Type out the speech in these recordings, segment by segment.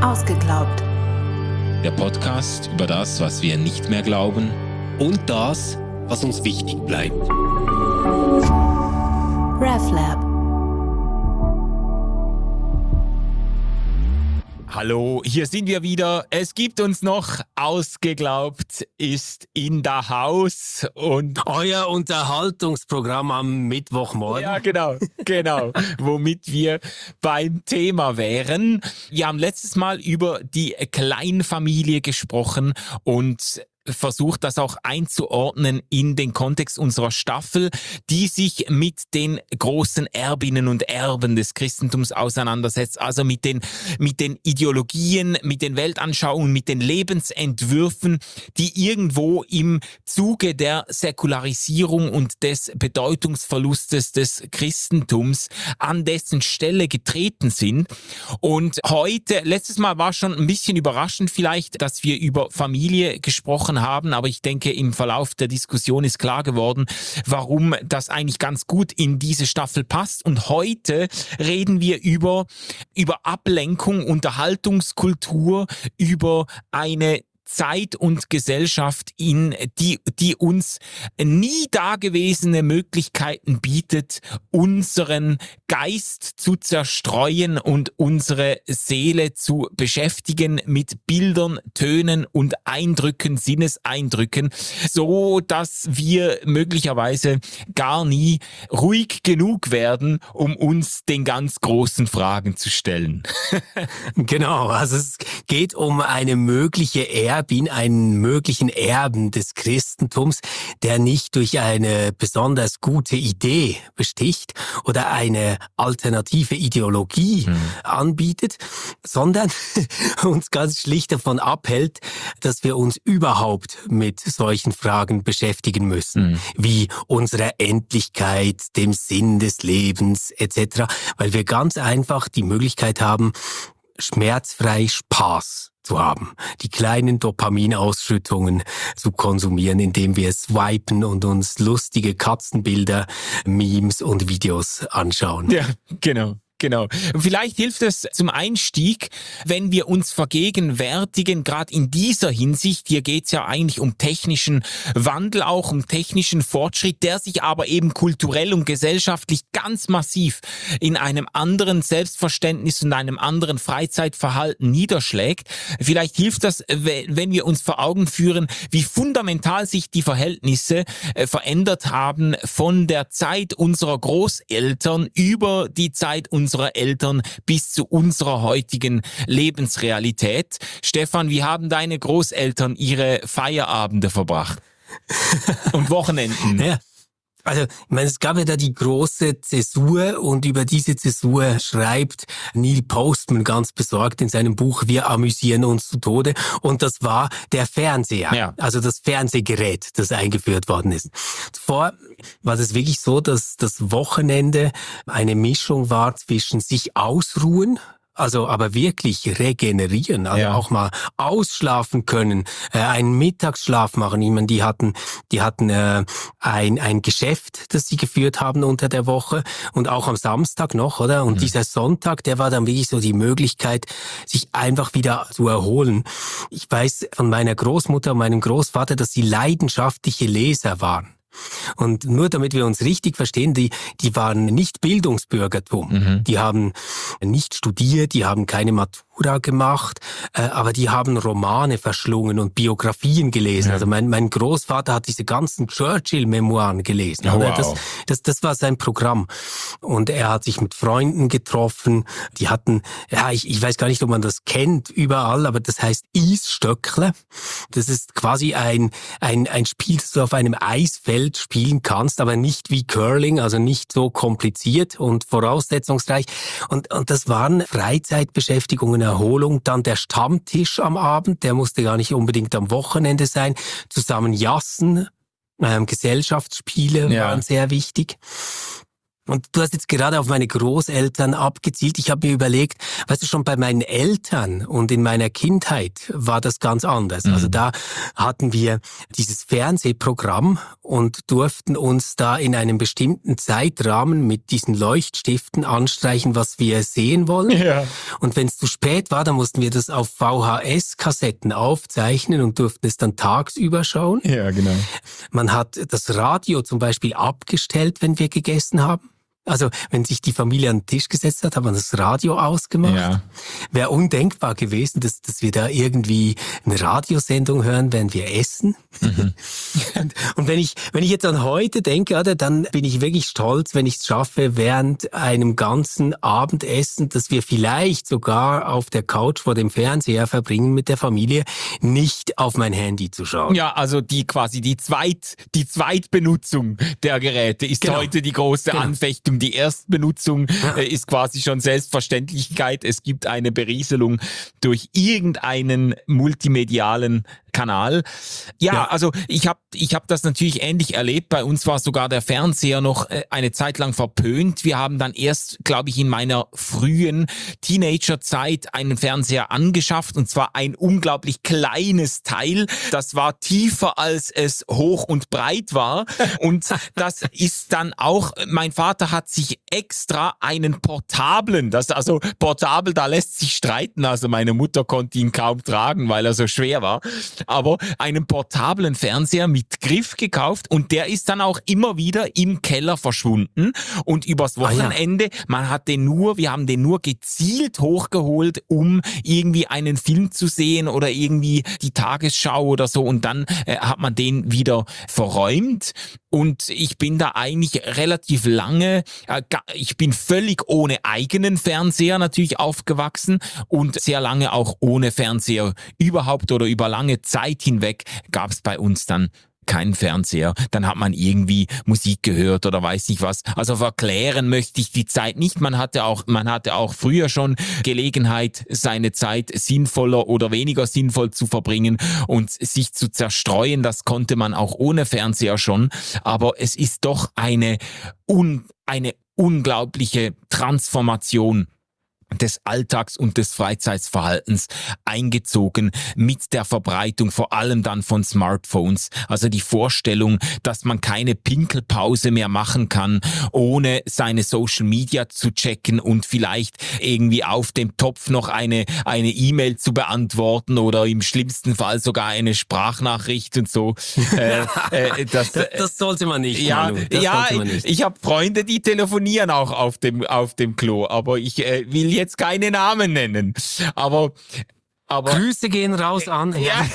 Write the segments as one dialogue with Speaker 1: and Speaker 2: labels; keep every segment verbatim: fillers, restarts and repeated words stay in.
Speaker 1: Ausgeglaubt.
Speaker 2: Der Podcast über das, was wir nicht mehr glauben
Speaker 3: und das, was uns wichtig bleibt.
Speaker 1: RefLab.
Speaker 2: Hallo, hier sind wir wieder. Es gibt uns noch. Ausgeglaubt ist in der Haus und
Speaker 3: euer Unterhaltungsprogramm am Mittwochmorgen.
Speaker 2: Ja, genau, genau. Womit wir beim Thema wären. Wir haben letztes Mal über die Kleinfamilie gesprochen und versucht, das auch einzuordnen in den Kontext unserer Staffel, die sich mit den großen Erbinnen und Erben des Christentums auseinandersetzt, also mit den, mit den Ideologien, mit den Weltanschauungen, mit den Lebensentwürfen, die irgendwo im Zuge der Säkularisierung und des Bedeutungsverlustes des Christentums an dessen Stelle getreten sind. Und heute, letztes Mal war schon ein bisschen überraschend vielleicht, dass wir über Familie gesprochen haben, aber ich denke, im Verlauf der Diskussion ist klar geworden, warum das eigentlich ganz gut in diese Staffel passt. Und heute reden wir über, über Ablenkung, Unterhaltungskultur, über eine Zeit und Gesellschaft, in die, die uns nie dagewesene Möglichkeiten bietet, unseren Geist zu zerstreuen und unsere Seele zu beschäftigen mit Bildern, Tönen und Eindrücken, Sinneseindrücken, so dass wir möglicherweise gar nie ruhig genug werden, um uns den ganz großen Fragen zu stellen.
Speaker 3: Genau, also es geht um eine mögliche Erbin, einen möglichen Erben des Christentums, der nicht durch eine besonders gute Idee besticht oder eine alternative Ideologie hm. anbietet, sondern uns ganz schlicht davon abhält, dass wir uns überhaupt mit solchen Fragen beschäftigen müssen, hm. wie unserer Endlichkeit, dem Sinn des Lebens et cetera, weil wir ganz einfach die Möglichkeit haben, schmerzfrei Spaß zu haben, die kleinen Dopaminausschüttungen zu konsumieren, indem wir swipen und uns lustige Katzenbilder, Memes und Videos anschauen.
Speaker 2: Ja, genau. Genau. Und vielleicht hilft es zum Einstieg, wenn wir uns vergegenwärtigen, gerade in dieser Hinsicht, hier geht es ja eigentlich um technischen Wandel, auch um technischen Fortschritt, der sich aber eben kulturell und gesellschaftlich ganz massiv in einem anderen Selbstverständnis und einem anderen Freizeitverhalten niederschlägt. Vielleicht hilft das, wenn wir uns vor Augen führen, wie fundamental sich die Verhältnisse verändert haben von der Zeit unserer Großeltern über die Zeit unserer Eltern bis zu unserer heutigen Lebensrealität. Stefan, wie haben deine Großeltern ihre Feierabende verbracht? Und Wochenenden?
Speaker 3: Ja. Also, ich meine, es gab ja da die große Zäsur und über diese Zäsur schreibt Neil Postman ganz besorgt in seinem Buch Wir amüsieren uns zu Tode. Und das war der Fernseher, ja. Also das Fernsehgerät, das eingeführt worden ist. Zuvor war das wirklich so, dass das Wochenende eine Mischung war zwischen sich ausruhen, also aber wirklich regenerieren, also ja. auch mal ausschlafen können, äh, einen Mittagsschlaf machen. Ich meine, die hatten, die hatten äh, ein ein Geschäft, das sie geführt haben unter der Woche und auch am Samstag noch, oder? Und mhm. dieser Sonntag, der war dann wirklich so die Möglichkeit, sich einfach wieder zu erholen. Ich weiß von meiner Großmutter und meinem Großvater, dass sie leidenschaftliche Leser waren. Und nur damit wir uns richtig verstehen, die, die waren nicht Bildungsbürgertum. Mhm. Die haben nicht studiert, die haben keine Matura gemacht, äh, aber die haben Romane verschlungen und Biografien gelesen. Ja. Also mein, mein Großvater hat diese ganzen Churchill-Memoiren gelesen. Oh, wow. das, das, das war sein Programm. Und er hat sich mit Freunden getroffen. Die hatten, ja, ich, ich weiß gar nicht, ob man das kennt überall, aber das heißt Eisstöckle. Das ist quasi ein, ein, ein Spiel, das du auf einem Eisfeld spielen kannst, aber nicht wie Curling, also nicht so kompliziert und voraussetzungsreich. Und, und das waren Freizeitbeschäftigungen, Erholung, dann der Stammtisch am Abend, der musste gar nicht unbedingt am Wochenende sein, zusammen jassen, ähm, Gesellschaftsspiele ja. waren sehr wichtig. Und du hast jetzt gerade auf meine Großeltern abgezielt. Ich habe mir überlegt, weißt du, schon bei meinen Eltern und in meiner Kindheit war das ganz anders. Mhm. Also da hatten wir dieses Fernsehprogramm und durften uns da in einem bestimmten Zeitrahmen mit diesen Leuchtstiften anstreichen, was wir sehen wollen. Ja. Und wenn es zu spät war, dann mussten wir das auf V H S-Kassetten aufzeichnen und durften es dann tagsüber schauen.
Speaker 2: Ja, genau.
Speaker 3: Man hat das Radio zum Beispiel abgestellt, wenn wir gegessen haben. Also wenn sich die Familie an den Tisch gesetzt hat, hat man das Radio ausgemacht. Ja. Wäre undenkbar gewesen, dass, dass wir da irgendwie eine Radiosendung hören, während wir essen. Mhm. und, und wenn ich wenn ich jetzt an heute denke, oder, dann bin ich wirklich stolz, wenn ich es schaffe, während einem ganzen Abendessen, das wir vielleicht sogar auf der Couch vor dem Fernseher verbringen mit der Familie, nicht auf mein Handy zu schauen.
Speaker 2: Ja, also die quasi die Zweit die Zweitbenutzung der Geräte ist genau. heute die große genau. Anfechtung. Die Erstbenutzung ja. äh, ist quasi schon Selbstverständlichkeit. Es gibt eine Berieselung durch irgendeinen multimedialen Kanal. Ja, ja. also ich habe ich hab das natürlich ähnlich erlebt. Bei uns war sogar der Fernseher noch äh, eine Zeit lang verpönt. Wir haben dann erst, glaube ich, in meiner frühen Teenagerzeit einen Fernseher angeschafft, und zwar ein unglaublich kleines Teil. Das war tiefer, als es hoch und breit war. Und das ist dann auch, mein Vater hat sich extra einen portablen, das also portabel, da lässt sich streiten. Also meine Mutter konnte ihn kaum tragen, weil er so schwer war. Aber einen portablen Fernseher mit Griff gekauft, und der ist dann auch immer wieder im Keller verschwunden. Und übers Wochenende, ah ja. man hat den nur, wir haben den nur gezielt hochgeholt, um irgendwie einen Film zu sehen oder irgendwie die Tagesschau oder so, und dann äh, hat man den wieder verräumt. Und ich bin da eigentlich relativ lange, äh, ich bin völlig ohne eigenen Fernseher natürlich aufgewachsen und sehr lange auch ohne Fernseher überhaupt, oder über lange Zeit hinweg gab es bei uns dann keinen Fernseher. Dann hat man irgendwie Musik gehört oder weiß nicht was. Also verklären möchte ich die Zeit nicht. Man hatte auch, man hatte auch früher schon Gelegenheit, seine Zeit sinnvoller oder weniger sinnvoll zu verbringen und sich zu zerstreuen. Das konnte man auch ohne Fernseher schon. Aber es ist doch eine, un, eine unglaubliche Transformation des Alltags und des Freizeitverhaltens eingezogen mit der Verbreitung vor allem dann von Smartphones. Also die Vorstellung, dass man keine Pinkelpause mehr machen kann, ohne seine Social Media zu checken und vielleicht irgendwie auf dem Topf noch eine eine E-Mail zu beantworten oder im schlimmsten Fall sogar eine Sprachnachricht und so. äh, äh, das,
Speaker 3: das, das sollte man nicht.
Speaker 2: Ja,
Speaker 3: Manu, das
Speaker 2: ja
Speaker 3: sollte man nicht.
Speaker 2: Ich habe Freunde, die telefonieren auch auf dem auf dem Klo, aber ich äh, will jetzt jetzt keine Namen nennen, aber, aber
Speaker 3: Grüße gehen raus an.
Speaker 2: Ja.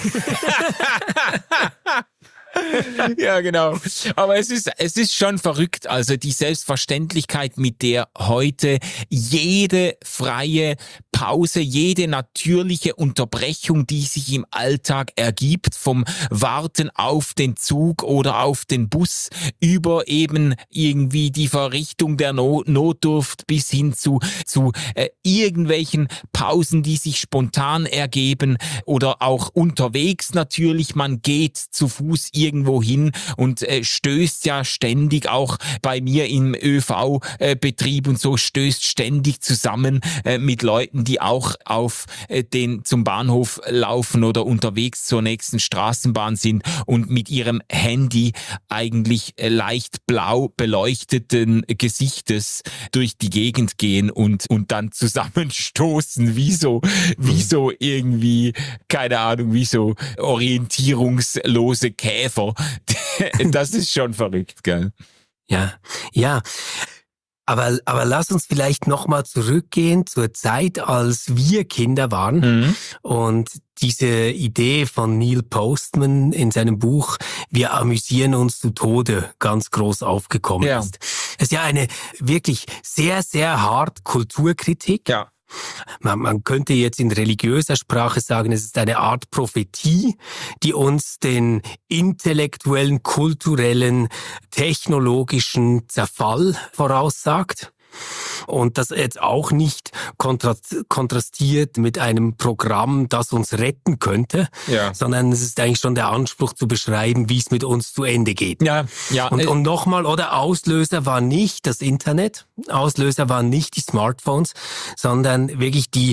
Speaker 2: Ja, genau. Aber es ist, es ist schon verrückt. Also die Selbstverständlichkeit, mit der heute jede freie Pause, jede natürliche Unterbrechung, die sich im Alltag ergibt, vom Warten auf den Zug oder auf den Bus über eben irgendwie die Verrichtung der no- Notdurft bis hin zu, zu äh, irgendwelchen Pausen, die sich spontan ergeben oder auch unterwegs natürlich. Man geht zu Fuß irgendwo hin und äh, stößt ja ständig, auch bei mir im ÖV-Betrieb und so, stößt ständig zusammen äh, mit Leuten, die auch auf äh, den zum Bahnhof laufen oder unterwegs zur nächsten Straßenbahn sind und mit ihrem Handy eigentlich äh, leicht blau beleuchteten Gesichtes durch die Gegend gehen und und dann zusammenstoßen, wie so, wie so irgendwie, keine Ahnung, wie so orientierungslose Käfer. Das ist schon verrückt, gell?
Speaker 3: Ja, ja. Aber, aber lass uns vielleicht nochmal zurückgehen zur Zeit, als wir Kinder waren, mhm. und diese Idee von Neil Postman in seinem Buch Wir amüsieren uns zu Tode ganz groß aufgekommen ja. ist. Es ist ja eine wirklich sehr, sehr hart Kulturkritik.
Speaker 2: Ja.
Speaker 3: Man, man könnte jetzt in religiöser Sprache sagen, es ist eine Art Prophetie, die uns den intellektuellen, kulturellen, technologischen Zerfall voraussagt. Und das jetzt auch nicht kontra- kontrastiert mit einem Programm, das uns retten könnte,
Speaker 2: ja.
Speaker 3: sondern es ist eigentlich schon der Anspruch zu beschreiben, wie es mit uns zu Ende geht.
Speaker 2: Ja, ja.
Speaker 3: Und,
Speaker 2: äh,
Speaker 3: und nochmal, oder Auslöser war nicht das Internet, Auslöser waren nicht die Smartphones, sondern wirklich die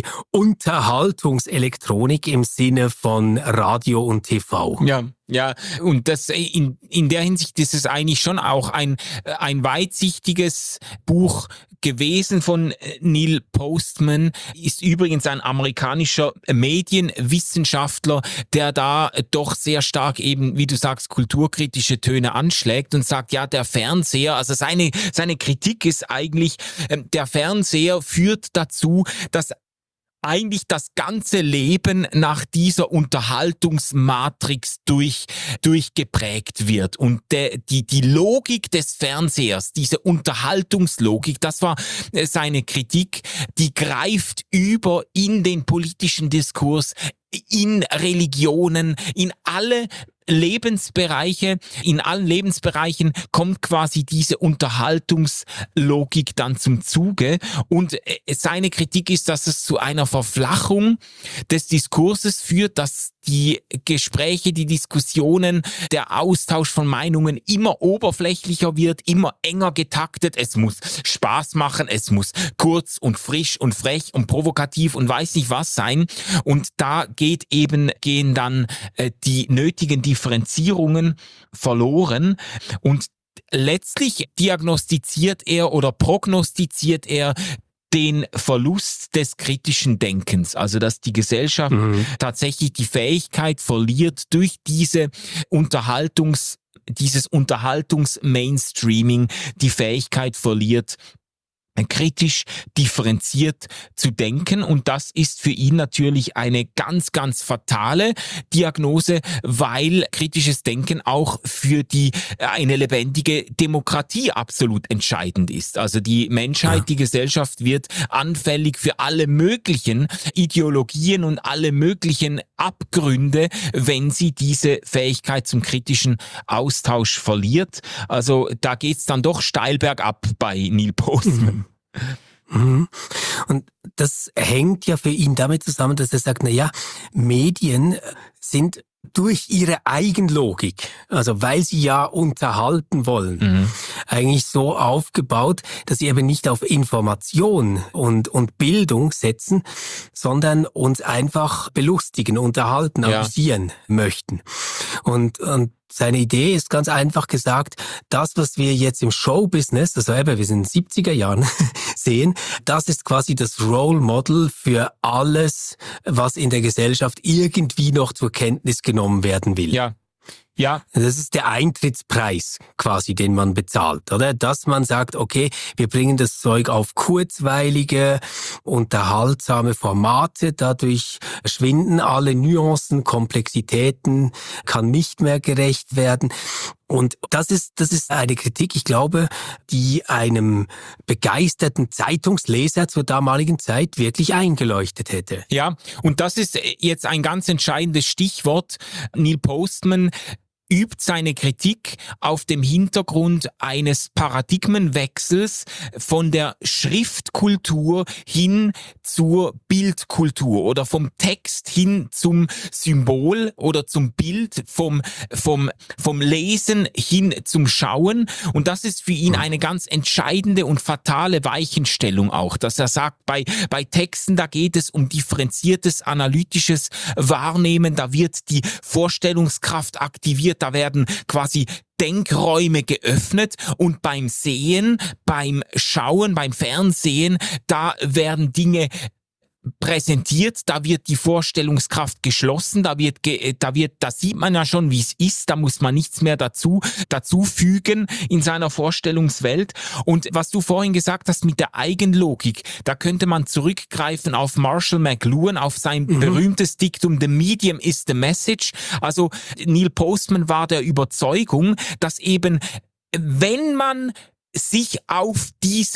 Speaker 3: Unterhaltungselektronik im Sinne von Radio und T V.
Speaker 2: Ja, ja, und das in, in der Hinsicht ist es eigentlich schon auch ein, ein weitsichtiges Buch gewesen von Neil Postman, ist übrigens ein amerikanischer Medienwissenschaftler, der da doch sehr stark eben, wie du sagst, kulturkritische Töne anschlägt und sagt, ja, der Fernseher, also seine, seine Kritik ist eigentlich, der Fernseher führt dazu, dass eigentlich das ganze Leben nach dieser Unterhaltungsmatrix durch, durchgeprägt wird. Und der, die, die Logik des Fernsehers, diese Unterhaltungslogik, das war seine Kritik, die greift über in den politischen Diskurs, in Religionen, in alle Lebensbereiche, in allen Lebensbereichen kommt quasi diese Unterhaltungslogik dann zum Zuge und seine Kritik ist, dass es zu einer Verflachung des Diskurses führt, dass die Gespräche, die Diskussionen, der Austausch von Meinungen immer oberflächlicher wird, immer enger getaktet. Es muss Spaß machen, es muss kurz und frisch und frech und provokativ und weiß nicht was sein. Und da geht eben, gehen dann äh, die nötigen Differenzierungen verloren. Und letztlich diagnostiziert er oder prognostiziert er den Verlust des kritischen Denkens, also dass die Gesellschaft mhm. tatsächlich die Fähigkeit verliert, durch diese Unterhaltungs, dieses Unterhaltungs-Mainstreaming die Fähigkeit verliert, kritisch differenziert zu denken, und das ist für ihn natürlich eine ganz, ganz fatale Diagnose, weil kritisches Denken auch für die eine lebendige Demokratie absolut entscheidend ist. Also die Menschheit, ja. die Gesellschaft wird anfällig für alle möglichen Ideologien und alle möglichen Abgründe, wenn sie diese Fähigkeit zum kritischen Austausch verliert. Also da geht's dann doch steil bergab bei Neil Postman.
Speaker 3: Mhm. Und das hängt ja für ihn damit zusammen, dass er sagt, na ja, Medien sind durch ihre Eigenlogik, also weil sie ja unterhalten wollen, mhm. eigentlich so aufgebaut, dass sie eben nicht auf Information und, und Bildung setzen, sondern uns einfach belustigen, unterhalten,
Speaker 2: ja.
Speaker 3: amüsieren möchten. Und, und seine Idee ist ganz einfach gesagt, das, was wir jetzt im Showbusiness, also eben, wir sind in den siebziger Jahren, sehen, das ist quasi das Role Model für alles, was in der Gesellschaft irgendwie noch zur Kenntnis genommen werden will.
Speaker 2: Ja. Ja.
Speaker 3: Das ist der Eintrittspreis quasi, den man bezahlt, oder? Dass man sagt, okay, wir bringen das Zeug auf kurzweilige, unterhaltsame Formate, dadurch schwinden alle Nuancen, Komplexitäten, kann nicht mehr gerecht werden. Und das ist, das ist eine Kritik, ich glaube, die einem begeisterten Zeitungsleser zur damaligen Zeit wirklich eingeleuchtet hätte.
Speaker 2: Ja, und das ist jetzt ein ganz entscheidendes Stichwort. Neil Postman übt seine Kritik auf dem Hintergrund eines Paradigmenwechsels von der Schriftkultur hin zur Bildkultur oder vom Text hin zum Symbol oder zum Bild, vom, vom, vom Lesen hin zum Schauen. Und das ist für ihn eine ganz entscheidende und fatale Weichenstellung auch, dass er sagt, bei, bei Texten, da geht es um differenziertes, analytisches Wahrnehmen, da wird die Vorstellungskraft aktiviert, da werden quasi Denkräume geöffnet, und beim Sehen, beim Schauen, beim Fernsehen, da werden Dinge präsentiert, da wird die Vorstellungskraft geschlossen, da wird, ge, da wird, da sieht man ja schon, wie es ist, da muss man nichts mehr dazu, dazu fügen in seiner Vorstellungswelt. Und was du vorhin gesagt hast mit der Eigenlogik, da könnte man zurückgreifen auf Marshall McLuhan, auf sein mhm. berühmtes Diktum, The Medium is the Message. Also Neil Postman war der Überzeugung, dass eben, wenn man sich auf diese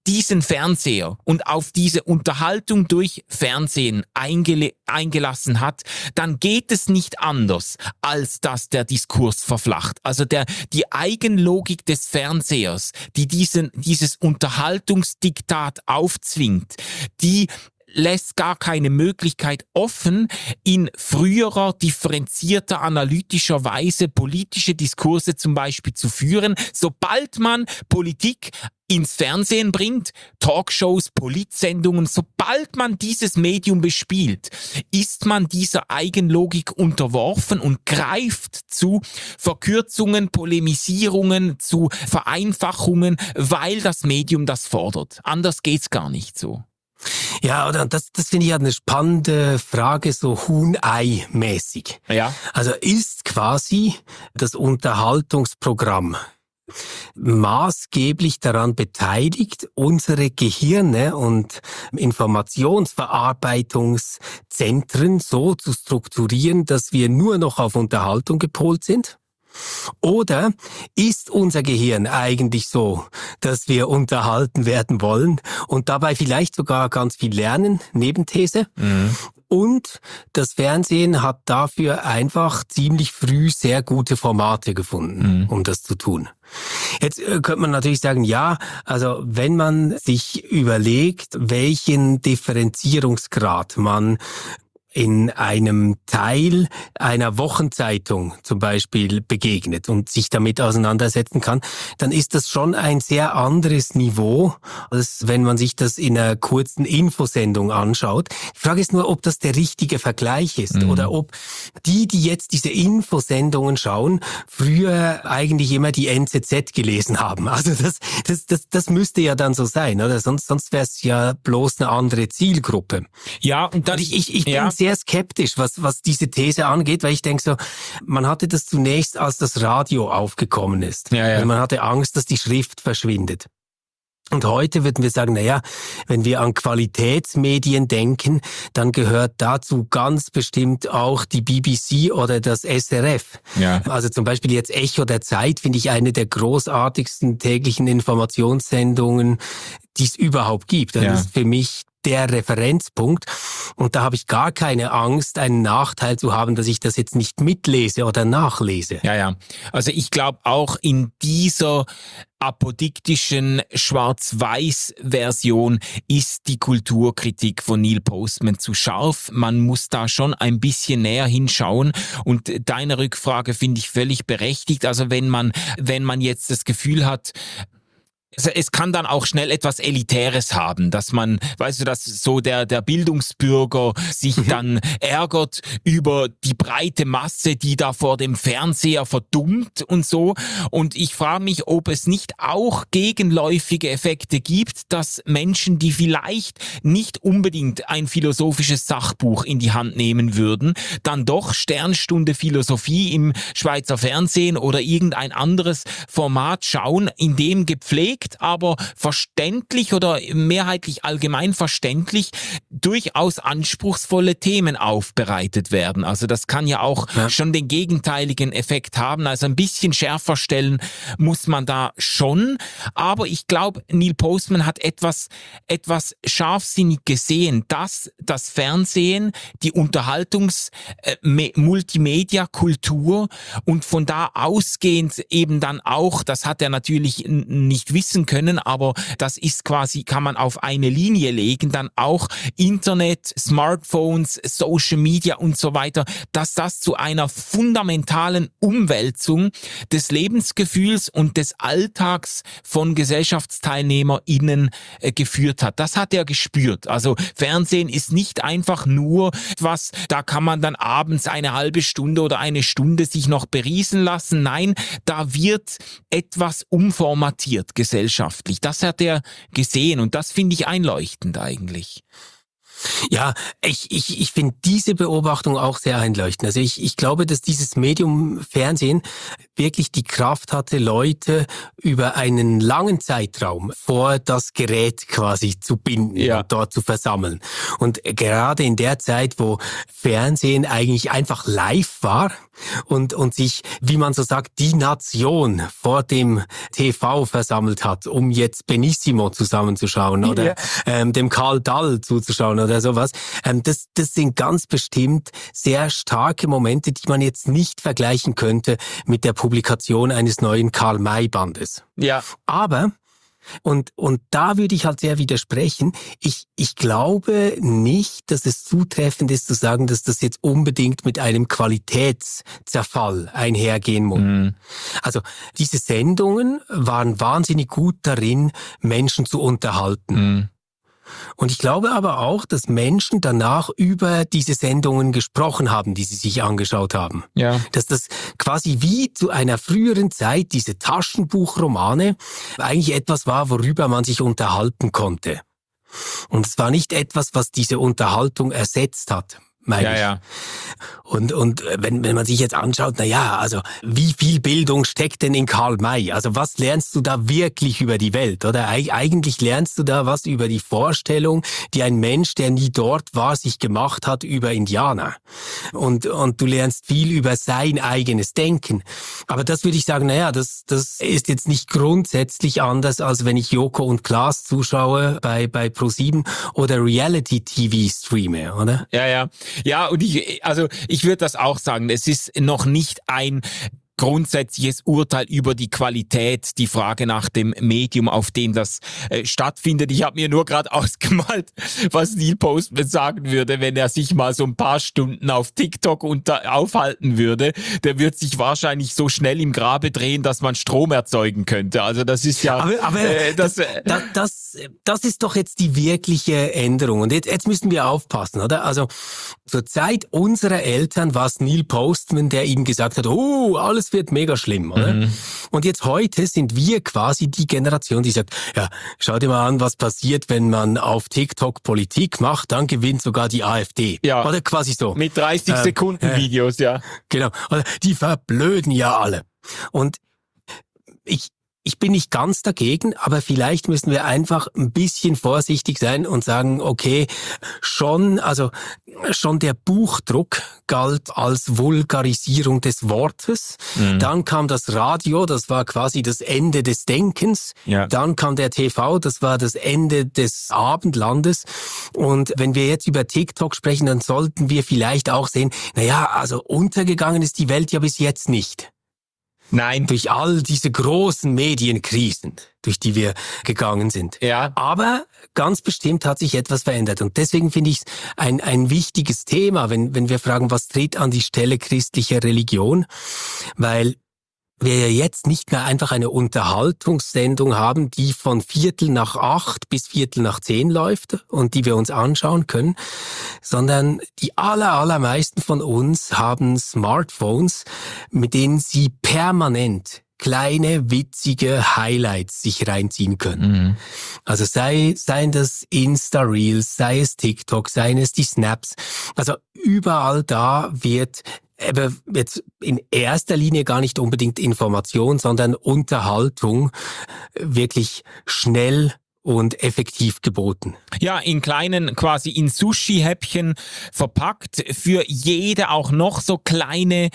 Speaker 2: diesen Fernseher und auf diese Unterhaltung durch Fernsehen eingele- eingelassen hat, dann geht es nicht anders, als dass der Diskurs verflacht. Also der, die Eigenlogik des Fernsehers, die diesen, dieses Unterhaltungsdiktat aufzwingt, die lässt gar keine Möglichkeit offen, in früherer, differenzierter, analytischer Weise politische Diskurse zum Beispiel zu führen. Sobald man Politik ins Fernsehen bringt, Talkshows, Politsendungen, sobald man dieses Medium bespielt, ist man dieser Eigenlogik unterworfen und greift zu Verkürzungen, Polemisierungen, zu Vereinfachungen, weil das Medium das fordert. Anders geht's gar nicht so.
Speaker 3: Ja, oder das, das finde ich ja eine spannende Frage, so Huhn-Ei-mäßig.
Speaker 2: Ja.
Speaker 3: Also ist quasi das Unterhaltungsprogramm maßgeblich daran beteiligt, unsere Gehirne und Informationsverarbeitungszentren so zu strukturieren, dass wir nur noch auf Unterhaltung gepolt sind? Oder ist unser Gehirn eigentlich so, dass wir unterhalten werden wollen und dabei vielleicht sogar ganz viel lernen, Nebenthese? Mhm. Und das Fernsehen hat dafür einfach ziemlich früh sehr gute Formate gefunden, mhm. um das zu tun. Jetzt äh, könnte man natürlich sagen, ja, also wenn man sich überlegt, welchen Differenzierungsgrad man in einem Teil einer Wochenzeitung zum Beispiel begegnet und sich damit auseinandersetzen kann, dann ist das schon ein sehr anderes Niveau, als wenn man sich das in einer kurzen Infosendung anschaut. Die Frage ist nur, ob das der richtige Vergleich ist, mhm. oder ob die, die jetzt diese Infosendungen schauen, früher eigentlich immer die N Z Z gelesen haben. Also das, das, das, das müsste ja dann so sein, oder? Sonst, sonst wäre es ja bloß eine andere Zielgruppe.
Speaker 2: Ja, und dann,
Speaker 3: und ich, ich, ich bin
Speaker 2: ja.
Speaker 3: sehr skeptisch, was, was diese These angeht, weil ich denke so, man hatte das zunächst, als das Radio aufgekommen ist.
Speaker 2: Ja, ja.
Speaker 3: Weil man hatte Angst, dass die Schrift verschwindet. Und heute würden wir sagen, naja, wenn wir an Qualitätsmedien denken, dann gehört dazu ganz bestimmt auch die B B C oder das S R F. Ja. Also zum Beispiel jetzt Echo der Zeit finde ich eine der großartigsten täglichen Informationssendungen, die es überhaupt gibt. Das ja. ist für mich der Referenzpunkt. Und da habe ich gar keine Angst, einen Nachteil zu haben, dass ich das jetzt nicht mitlese oder nachlese.
Speaker 2: Ja, ja. Also ich glaube auch in dieser apodiktischen Schwarz-Weiß-Version ist die Kulturkritik von Neil Postman zu scharf. Man muss da schon ein bisschen näher hinschauen. Und deine Rückfrage finde ich völlig berechtigt. Also wenn man, wenn man jetzt das Gefühl hat, es kann dann auch schnell etwas Elitäres haben, dass man, weißt du, dass so der der Bildungsbürger sich dann ärgert über die breite Masse, die da vor dem Fernseher verdummt und so. Und ich frage mich, ob es nicht auch gegenläufige Effekte gibt, dass Menschen, die vielleicht nicht unbedingt ein philosophisches Sachbuch in die Hand nehmen würden, dann doch Sternstunde Philosophie im Schweizer Fernsehen oder irgendein anderes Format schauen, in dem gepflegt aber verständlich oder mehrheitlich allgemein verständlich durchaus anspruchsvolle Themen aufbereitet werden. Also das kann ja auch ja. schon den gegenteiligen Effekt haben. Also ein bisschen schärfer stellen muss man da schon. Aber ich glaube, Neil Postman hat etwas, etwas scharfsinnig gesehen, dass das Fernsehen, die Unterhaltungs-Multimedia-Kultur und von da ausgehend eben dann auch, das hat er natürlich nicht wissen können, aber das ist quasi, kann man auf eine Linie legen, dann auch Internet, Smartphones, Social Media und so weiter, dass das zu einer fundamentalen Umwälzung des Lebensgefühls und des Alltags von GesellschaftsteilnehmerInnen äh, geführt hat. Das hat er gespürt. Also Fernsehen ist nicht einfach nur was, da kann man dann abends eine halbe Stunde oder eine Stunde sich noch beriesen lassen. Nein, da wird etwas umformatiert gesellschaftlich. Das hat er gesehen und das finde ich einleuchtend eigentlich.
Speaker 3: Ja, ich, ich, ich finde diese Beobachtung auch sehr einleuchtend. Also ich, ich glaube, dass dieses Medium Fernsehen wirklich die Kraft hatte, Leute über einen langen Zeitraum vor das Gerät quasi zu binden
Speaker 2: ja.
Speaker 3: und dort zu versammeln. Und gerade in der Zeit, wo Fernsehen eigentlich einfach live war und, und sich, wie man so sagt, die Nation vor dem T V versammelt hat, um jetzt Benissimo zusammenzuschauen oder ja. ähm, dem Karl Dall zuzuschauen oder sowas. Ähm, das, das sind ganz bestimmt sehr starke Momente, die man jetzt nicht vergleichen könnte mit der Publikation eines neuen Karl-May-Bandes.
Speaker 2: Ja.
Speaker 3: Aber Und, und da würde ich halt sehr widersprechen. Ich, ich glaube nicht, dass es zutreffend ist zu sagen, dass das jetzt unbedingt mit einem Qualitätszerfall einhergehen muss. Mhm. Also diese Sendungen waren wahnsinnig gut darin, Menschen zu unterhalten. Mhm. Und ich glaube aber auch, dass Menschen danach über diese Sendungen gesprochen haben, die sie sich angeschaut haben.
Speaker 2: Ja.
Speaker 3: Dass das quasi wie zu einer früheren Zeit, diese Taschenbuchromane, eigentlich etwas war, worüber man sich unterhalten konnte. Und es war nicht etwas, was diese Unterhaltung ersetzt hat. Meine
Speaker 2: ja,
Speaker 3: ich.
Speaker 2: ja.
Speaker 3: Und, und wenn, wenn man sich jetzt anschaut, na ja, also wie viel Bildung steckt denn in Karl May? Also was lernst du da wirklich über die Welt? Oder Eig- eigentlich lernst du da was über die Vorstellung, die ein Mensch, der nie dort war, sich gemacht hat über Indianer. Und, und du lernst viel über sein eigenes Denken. Aber das würde ich sagen, na ja, das, das ist jetzt nicht grundsätzlich anders, als wenn ich Joko und Klaas zuschaue bei, bei ProSieben oder Reality-T V streame, oder?
Speaker 2: Ja, ja. Ja, und ich, also ich würde das auch sagen, es ist noch nicht ein grundsätzliches Urteil über die Qualität, die Frage nach dem Medium, auf dem das äh, stattfindet. Ich habe mir nur gerade ausgemalt, was Neil Postman sagen würde, wenn er sich mal so ein paar Stunden auf TikTok unter, aufhalten würde. Der wird sich wahrscheinlich so schnell im Grabe drehen, dass man Strom erzeugen könnte. Also das ist ja...
Speaker 3: Aber, aber
Speaker 2: äh, das,
Speaker 3: das, das, das ist doch jetzt die wirkliche Änderung. Und jetzt, jetzt müssen wir aufpassen, oder? Also zur Zeit unserer Eltern war es Neil Postman, der ihnen gesagt hat, oh, alles wird mega schlimm, oder? Mhm. Und jetzt heute sind wir quasi die Generation, die sagt, ja, schau dir mal an, was passiert, wenn man auf TikTok Politik macht, dann gewinnt sogar die AfD.
Speaker 2: Ja.
Speaker 3: Oder quasi so.
Speaker 2: Mit dreißig ähm, Sekunden äh, Videos, ja.
Speaker 3: Genau. Oder die verblöden ja alle. Und ich Ich bin nicht ganz dagegen, aber vielleicht müssen wir einfach ein bisschen vorsichtig sein und sagen, okay, schon, also schon der Buchdruck galt als Vulgarisierung des Wortes. Mhm. Dann kam das Radio, das war quasi das Ende des Denkens. Ja. Dann kam der T V, das war das Ende des Abendlandes. Und wenn wir jetzt über TikTok sprechen, dann sollten wir vielleicht auch sehen, naja, also untergegangen ist die Welt ja bis jetzt nicht.
Speaker 2: Nein.
Speaker 3: Durch all diese großen Medienkrisen, durch die wir gegangen sind.
Speaker 2: Ja.
Speaker 3: Aber ganz bestimmt hat sich etwas verändert. Und deswegen finde ich es ein, ein wichtiges Thema, wenn, wenn wir fragen, was tritt an die Stelle christlicher Religion? Weil wir ja jetzt nicht mehr einfach eine Unterhaltungssendung haben, die von Viertel nach acht bis Viertel nach zehn läuft und die wir uns anschauen können, sondern die aller, allermeisten von uns haben Smartphones, mit denen sie permanent kleine, witzige Highlights sich reinziehen können. Mhm. Also sei, seien das Insta-Reels, sei es TikTok, seien es die Snaps. Also überall da wird aber jetzt in erster Linie gar nicht unbedingt Information, sondern Unterhaltung wirklich schnell und effektiv geboten.
Speaker 2: Ja, in kleinen, quasi in Sushi-Häppchen verpackt, für jede auch noch so kleine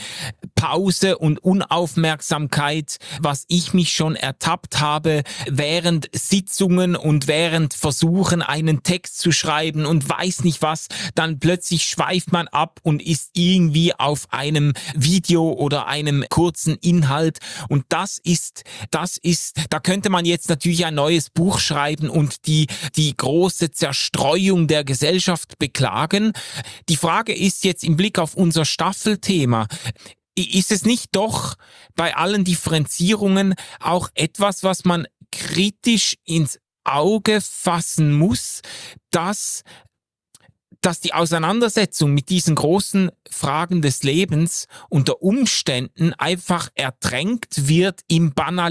Speaker 2: Pause und Unaufmerksamkeit, was ich mich schon ertappt habe, während Sitzungen und während Versuchen, einen Text zu schreiben und weiß nicht was, dann plötzlich schweift man ab und ist irgendwie auf einem Video oder einem kurzen Inhalt. Und das ist, das ist, da könnte man jetzt natürlich ein neues Buch schreiben und die, die große Zerstreuung der Gesellschaft beklagen. Die Frage ist jetzt im Blick auf unser Staffelthema, ist es nicht doch bei allen Differenzierungen auch etwas, was man kritisch ins Auge fassen muss, dass dass die Auseinandersetzung mit diesen großen Fragen des Lebens unter Umständen einfach ertränkt wird im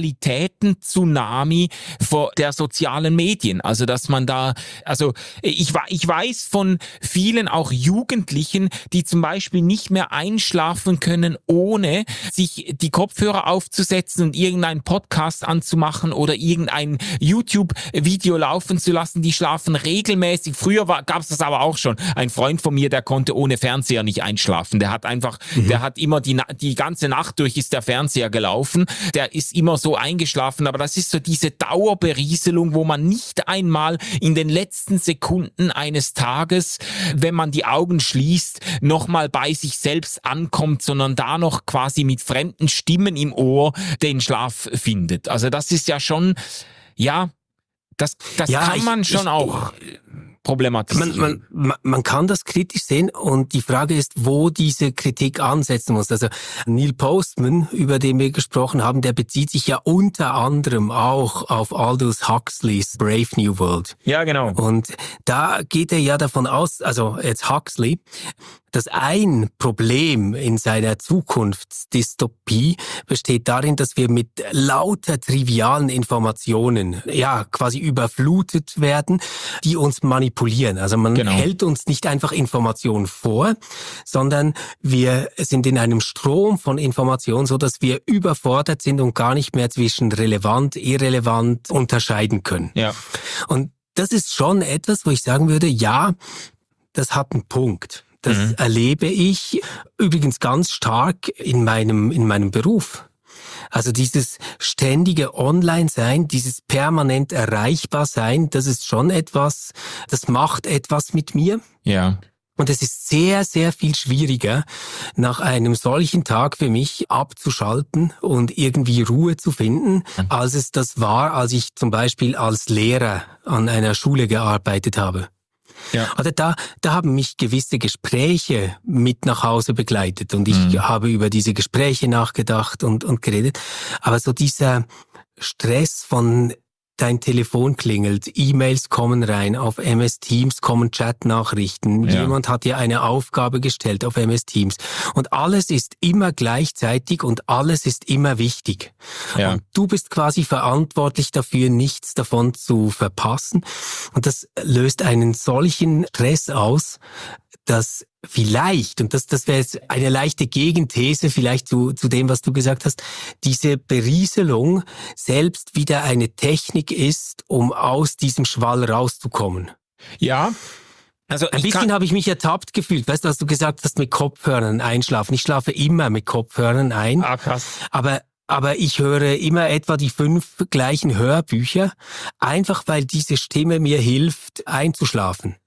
Speaker 2: Banalitäten-Tsunami vor der sozialen Medien. Also, dass man da, also ich, ich weiß von vielen auch Jugendlichen, die zum Beispiel nicht mehr einschlafen können, ohne sich die Kopfhörer aufzusetzen und irgendeinen Podcast anzumachen oder irgendein YouTube-Video laufen zu lassen. Die schlafen regelmäßig. Früher gab es das aber auch schon. Ein Freund von mir, der konnte ohne Fernseher nicht einschlafen. Der hat einfach, mhm. der hat immer die, die ganze Nacht durch ist der Fernseher gelaufen. Der ist immer so eingeschlafen. Aber das ist so diese Dauerberieselung, wo man nicht einmal in den letzten Sekunden eines Tages, wenn man die Augen schließt, nochmal bei sich selbst ankommt, sondern da noch quasi mit fremden Stimmen im Ohr den Schlaf findet. Also das ist ja schon, ja, das, das
Speaker 3: ja,
Speaker 2: kann man
Speaker 3: ich,
Speaker 2: schon
Speaker 3: ich,
Speaker 2: auch problematisieren.
Speaker 3: Man, man, man kann das kritisch sehen und die Frage ist, wo diese Kritik ansetzen muss. Also Neil Postman, über den wir gesprochen haben, der bezieht sich ja unter anderem auch auf Aldous Huxleys Brave New World.
Speaker 2: Ja, genau.
Speaker 3: Und da geht er ja davon aus, also jetzt Huxley, dass ein Problem in seiner Zukunftsdystopie besteht darin, dass wir mit lauter trivialen Informationen ja quasi überflutet werden, die uns manipulieren. Also man genau. hält uns nicht einfach Informationen vor, sondern wir sind in einem Strom von Informationen, so dass wir überfordert sind und gar nicht mehr zwischen relevant, irrelevant unterscheiden können.
Speaker 2: Ja.
Speaker 3: Und das ist schon etwas, wo ich sagen würde, ja, das hat einen Punkt. Das mhm. erlebe ich übrigens ganz stark in meinem, in meinem Beruf. Also dieses ständige Online-Sein, dieses permanent Erreichbar-Sein, das ist schon etwas, das macht etwas mit mir.
Speaker 2: Ja.
Speaker 3: Und es ist sehr, sehr viel schwieriger, nach einem solchen Tag für mich abzuschalten und irgendwie Ruhe zu finden, mhm. als es das war, als ich zum Beispiel als Lehrer an einer Schule gearbeitet habe. Ja. Also da, da haben mich gewisse Gespräche mit nach Hause begleitet und ich mhm. habe über diese Gespräche nachgedacht und, und geredet. Aber so dieser Stress von dein Telefon klingelt, E-Mails kommen rein, auf M S Teams kommen Chat-Nachrichten, ja. jemand hat dir eine Aufgabe gestellt auf M S Teams und alles ist immer gleichzeitig und alles ist immer wichtig. Ja. Und du bist quasi verantwortlich dafür, nichts davon zu verpassen und das löst einen solchen Stress aus, dass vielleicht, und das, das wäre jetzt eine leichte Gegenthese vielleicht zu, zu dem, was du gesagt hast, diese Berieselung selbst wieder eine Technik ist, um aus diesem Schwall rauszukommen.
Speaker 2: Ja. Also
Speaker 3: ein bisschen habe ich mich ertappt gefühlt, weißt du, was du gesagt hast, mit Kopfhörern einschlafen. Ich schlafe immer mit Kopfhörern ein.
Speaker 2: Ah, krass.
Speaker 3: Aber Aber ich höre immer etwa die fünf gleichen Hörbücher, einfach weil diese Stimme mir hilft, einzuschlafen.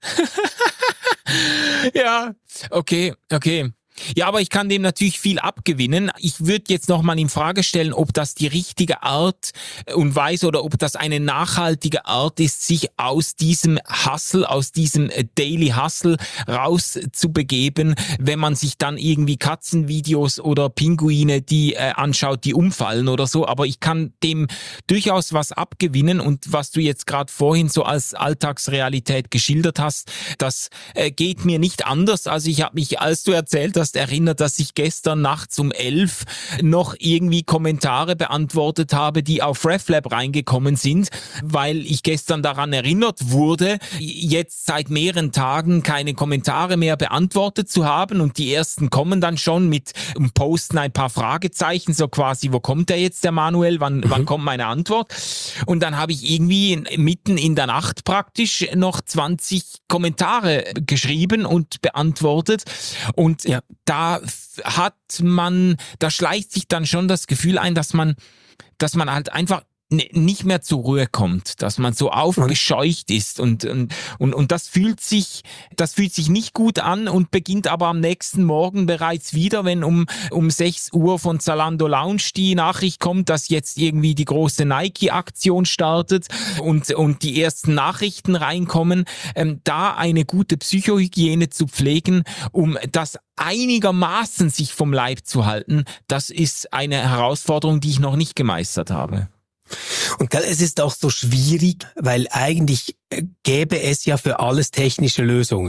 Speaker 2: Ja, okay, okay. Ja, aber ich kann dem natürlich viel abgewinnen. Ich würde jetzt nochmal in Frage stellen, ob das die richtige Art und Weise oder ob das eine nachhaltige Art ist, sich aus diesem Hustle, aus diesem Daily Hustle rauszubegeben, wenn man sich dann irgendwie Katzenvideos oder Pinguine, die äh, anschaut, die umfallen oder so. Aber ich kann dem durchaus was abgewinnen und was du jetzt gerade vorhin so als Alltagsrealität geschildert hast, das äh, geht mir nicht anders. Also ich habe mich, als du erzählt hast, erinnert, dass ich gestern nachts um elf noch irgendwie Kommentare beantwortet habe, die auf RefLab reingekommen sind, weil ich gestern daran erinnert wurde, jetzt seit mehreren Tagen keine Kommentare mehr beantwortet zu haben und die ersten kommen dann schon mit um Posten ein paar Fragezeichen, so quasi, wo kommt der jetzt, der Manuel, wann, mhm. wann kommt meine Antwort? Und dann habe ich irgendwie mitten in der Nacht praktisch noch zwanzig Kommentare geschrieben und beantwortet und ja. Da hat man, da schleicht sich dann schon das Gefühl ein, dass man, dass man halt einfach nicht mehr zur Ruhe kommt, dass man so aufgescheucht ist und, und, und, und das fühlt sich, das fühlt sich nicht gut an und beginnt aber am nächsten Morgen bereits wieder, wenn um, um sechs Uhr von Zalando Lounge die Nachricht kommt, dass jetzt irgendwie die große Nike-Aktion startet und, und die ersten Nachrichten reinkommen, ähm, da eine gute Psychohygiene zu pflegen, um das einigermaßen sich vom Leib zu halten, das ist eine Herausforderung, die ich noch nicht gemeistert habe.
Speaker 3: Und es ist auch so schwierig, weil eigentlich gäbe es ja für alles technische Lösungen.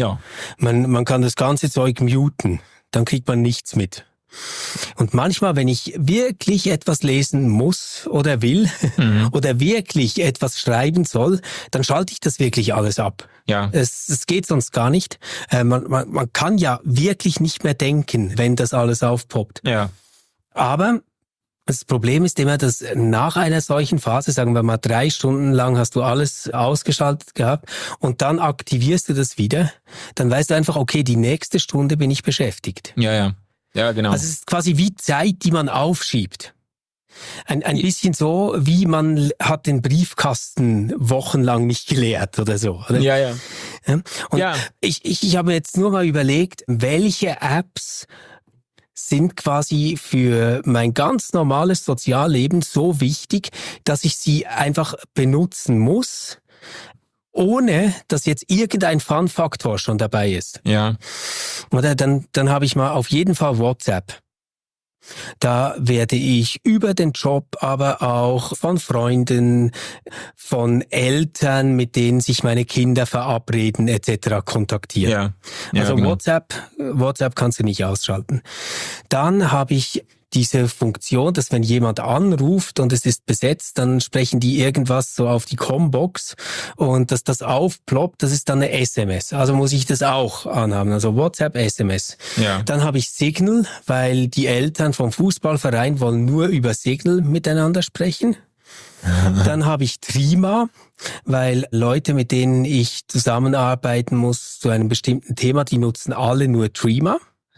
Speaker 2: Ja.
Speaker 3: Man, man kann das ganze Zeug muten, dann kriegt man nichts mit. Und manchmal, wenn ich wirklich etwas lesen muss oder will mhm. oder wirklich etwas schreiben soll, dann schalte ich das wirklich alles ab.
Speaker 2: Ja.
Speaker 3: Es, es geht sonst gar nicht. Äh, man, man, man kann ja wirklich nicht mehr denken, wenn das alles aufpoppt.
Speaker 2: Ja.
Speaker 3: Aber das Problem ist immer, dass nach einer solchen Phase, sagen wir mal drei Stunden lang hast du alles ausgeschaltet gehabt und dann aktivierst du das wieder, dann weißt du einfach, okay, die nächste Stunde bin ich beschäftigt.
Speaker 2: Ja, ja. Ja, genau.
Speaker 3: Also es ist quasi wie Zeit, die man aufschiebt. Ein, ein bisschen so, wie man hat den Briefkasten wochenlang nicht geleert oder so. Oder?
Speaker 2: Ja, ja.
Speaker 3: Und
Speaker 2: ja.
Speaker 3: ich, ich, ich habe jetzt nur mal überlegt, welche Apps sind quasi für mein ganz normales Sozialleben so wichtig, dass ich sie einfach benutzen muss, ohne dass jetzt irgendein Fun-Faktor schon dabei ist.
Speaker 2: Ja.
Speaker 3: Oder dann, dann habe ich mal auf jeden Fall WhatsApp. Da werde ich über den Job, aber auch von Freunden, von Eltern, mit denen sich meine Kinder verabreden et cetera kontaktiert.
Speaker 2: Ja. Ja,
Speaker 3: also
Speaker 2: genau.
Speaker 3: WhatsApp, WhatsApp kannst du nicht ausschalten. Dann habe ich diese Funktion, dass wenn jemand anruft und es ist besetzt, dann sprechen die irgendwas so auf die Combox und dass das aufploppt, das ist dann eine S M S. Also muss ich das auch anhaben, also WhatsApp, S M S.
Speaker 2: Ja.
Speaker 3: Dann habe ich Signal, weil die Eltern vom Fußballverein wollen nur über Signal miteinander sprechen. Dann habe ich Threema, weil Leute, mit denen ich zusammenarbeiten muss zu einem bestimmten Thema, die nutzen alle nur Threema.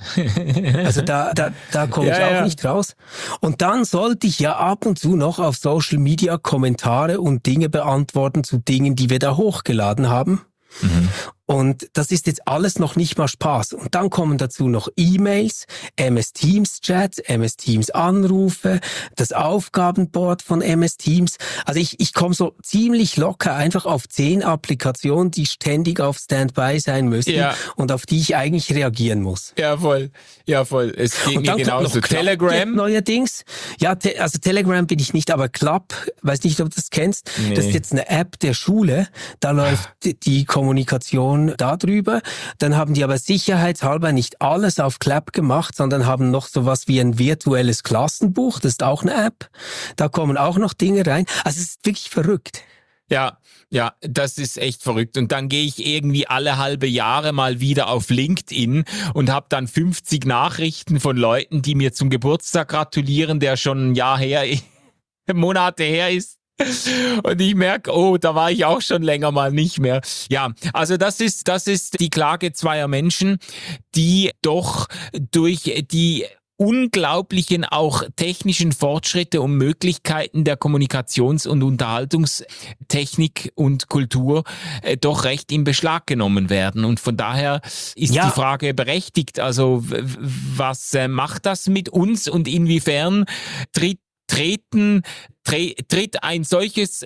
Speaker 3: Also da, da, da komme
Speaker 2: ja,
Speaker 3: ich auch
Speaker 2: ja.
Speaker 3: nicht raus. Und dann sollte ich ja ab und zu noch auf Social Media Kommentare und Dinge beantworten zu Dingen, die wir da hochgeladen haben. Mhm. Und das ist jetzt alles noch nicht mal Spaß. Und dann kommen dazu noch E-Mails, M S Teams Chats, M S Teams Anrufe, das Aufgabenboard von M S Teams. Also ich, ich komme so ziemlich locker einfach auf zehn Applikationen, die ständig auf Standby sein müssen ja. und auf die ich eigentlich reagieren muss.
Speaker 2: Ja, voll. Ja, voll. Es geht mir genauso. Telegram?
Speaker 3: Neuerdings. Ja, te- also Telegram bin ich nicht, aber Club, weiß nicht, ob du das kennst. Nee. Das ist jetzt eine App der Schule. Da läuft die, die Kommunikation darüber. Dann haben die aber sicherheitshalber nicht alles auf Clap gemacht, sondern haben noch sowas wie ein virtuelles Klassenbuch. Das ist auch eine App. Da kommen auch noch Dinge rein. Also es ist wirklich verrückt.
Speaker 2: Ja, ja, das ist echt verrückt. Und dann gehe ich irgendwie alle halbe Jahre mal wieder auf LinkedIn und habe dann fünfzig Nachrichten von Leuten, die mir zum Geburtstag gratulieren, der schon ein Jahr her, Monate her ist. Und ich merke, oh, da war ich auch schon länger mal nicht mehr. Ja, also das ist, das ist die Klage zweier Menschen, die doch durch die unglaublichen auch technischen Fortschritte und Möglichkeiten der Kommunikations- und Unterhaltungstechnik und Kultur äh, doch recht in Beschlag genommen werden. Und von daher ist ja. die Frage berechtigt. Also w- was äh, macht das mit uns und inwiefern tritt Treten, tre, tritt ein solches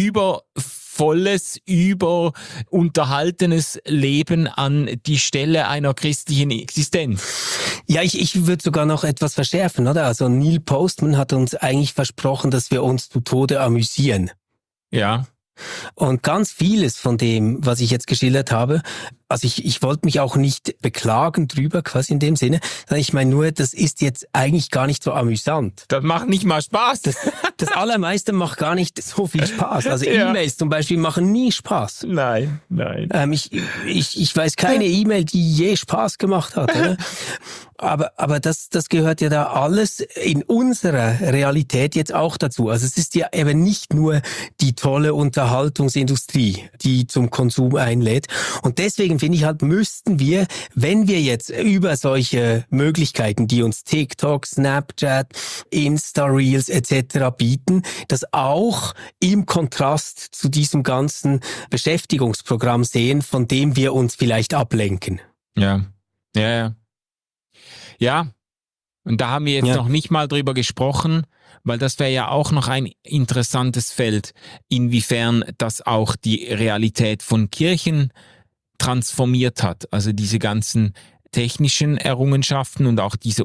Speaker 2: übervolles, überunterhaltenes Leben an die Stelle einer christlichen Existenz?
Speaker 3: Ja, ich, ich würde sogar noch etwas verschärfen, oder? Also Neil Postman hat uns eigentlich versprochen, dass wir uns zu Tode amüsieren.
Speaker 2: Ja.
Speaker 3: Und ganz vieles von dem, was ich jetzt geschildert habe, also ich, ich wollte mich auch nicht beklagen drüber, quasi in dem Sinne, sondern ich meine nur, das ist jetzt eigentlich gar nicht so amüsant.
Speaker 2: Das macht nicht mal Spaß.
Speaker 3: Das, das Allermeiste macht gar nicht so viel Spaß. Also ja. E-Mails zum Beispiel machen nie Spaß.
Speaker 2: Nein, nein.
Speaker 3: Ähm, ich, ich, ich weiß keine E-Mail, die je Spaß gemacht hat. Oder? Aber, aber das, das gehört ja da alles in unserer Realität jetzt auch dazu. Also es ist ja eben nicht nur die tolle Unterhaltungsindustrie, die zum Konsum einlädt. Und deswegen finde ich halt, müssten wir, wenn wir jetzt über solche Möglichkeiten, die uns TikTok, Snapchat, Insta-Reels et cetera bieten, das auch im Kontrast zu diesem ganzen Beschäftigungsprogramm sehen, von dem wir uns vielleicht ablenken.
Speaker 2: Ja, ja, ja. Ja, und da haben wir jetzt ja. noch nicht mal drüber gesprochen, weil das wäre ja auch noch ein interessantes Feld, inwiefern das auch die Realität von Kirchen transformiert hat. Also diese ganzen technischen Errungenschaften und auch diese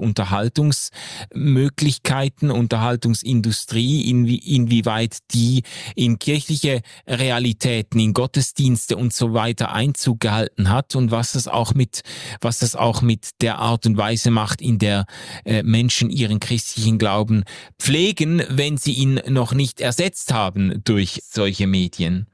Speaker 2: Unterhaltungsmöglichkeiten, Unterhaltungsindustrie, inwie, inwieweit die in kirchliche Realitäten, in Gottesdienste und so weiter Einzug gehalten hat und was das auch mit, was das auch mit der Art und Weise macht, in der äh, Menschen ihren christlichen Glauben pflegen, wenn sie ihn noch nicht ersetzt haben durch solche Medien.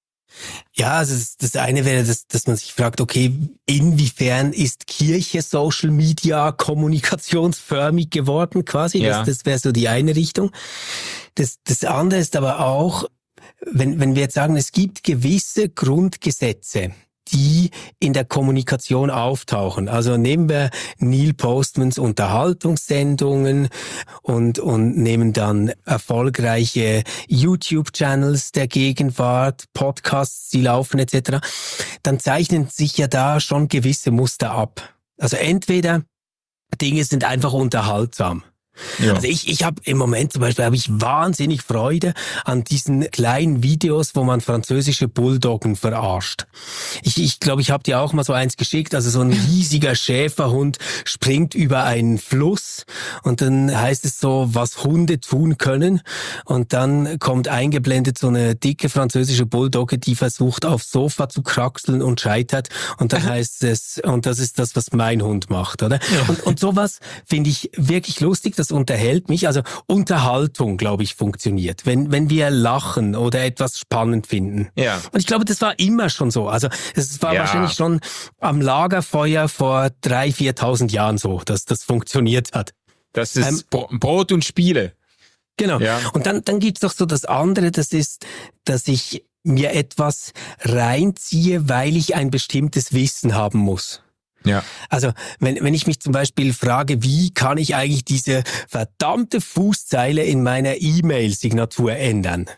Speaker 3: Ja, also das, das eine wäre, dass, dass man sich fragt, okay, inwiefern ist Kirche Social Media kommunikationsförmig geworden quasi? Ja. Das, das wäre so die eine Richtung. Das, das andere ist aber auch, wenn, wenn wir jetzt sagen, es gibt gewisse Grundgesetze, die in der Kommunikation auftauchen. Also nehmen wir Neil Postmans Unterhaltungssendungen und, und nehmen dann erfolgreiche YouTube-Channels der Gegenwart, Podcasts, die laufen et cetera. Dann zeichnen sich ja da schon gewisse Muster ab. Also entweder Dinge sind einfach unterhaltsam. Ja. Also ich, ich habe im Moment zum Beispiel habe ich wahnsinnig Freude an diesen kleinen Videos, wo man französische Bulldoggen verarscht. Ich ich, glaube, ich habe dir auch mal so eins geschickt, also so ein riesiger Schäferhund springt über einen Fluss und dann heißt es so, was Hunde tun können und dann kommt eingeblendet so eine dicke französische Bulldogge, die versucht aufs Sofa zu kraxeln und scheitert und dann heißt es, und das ist das, was mein Hund macht, oder? Ja. Und, und sowas finde ich wirklich lustig, das unterhält mich, also Unterhaltung, glaube ich, funktioniert, wenn wenn wir lachen oder etwas spannend finden. Ja. Und ich glaube, das war immer schon so. Also es war ja. wahrscheinlich schon am Lagerfeuer vor dreitausend, viertausend Jahren so, dass das funktioniert hat.
Speaker 2: Das ist ähm, Brot und Spiele.
Speaker 3: Genau. Ja. Und dann dann gibt's doch so das andere, das ist, dass ich mir etwas reinziehe, weil ich ein bestimmtes Wissen haben muss. Ja. Also wenn wenn ich mich zum Beispiel frage, wie kann ich eigentlich diese verdammte Fußzeile in meiner E-Mail-Signatur ändern?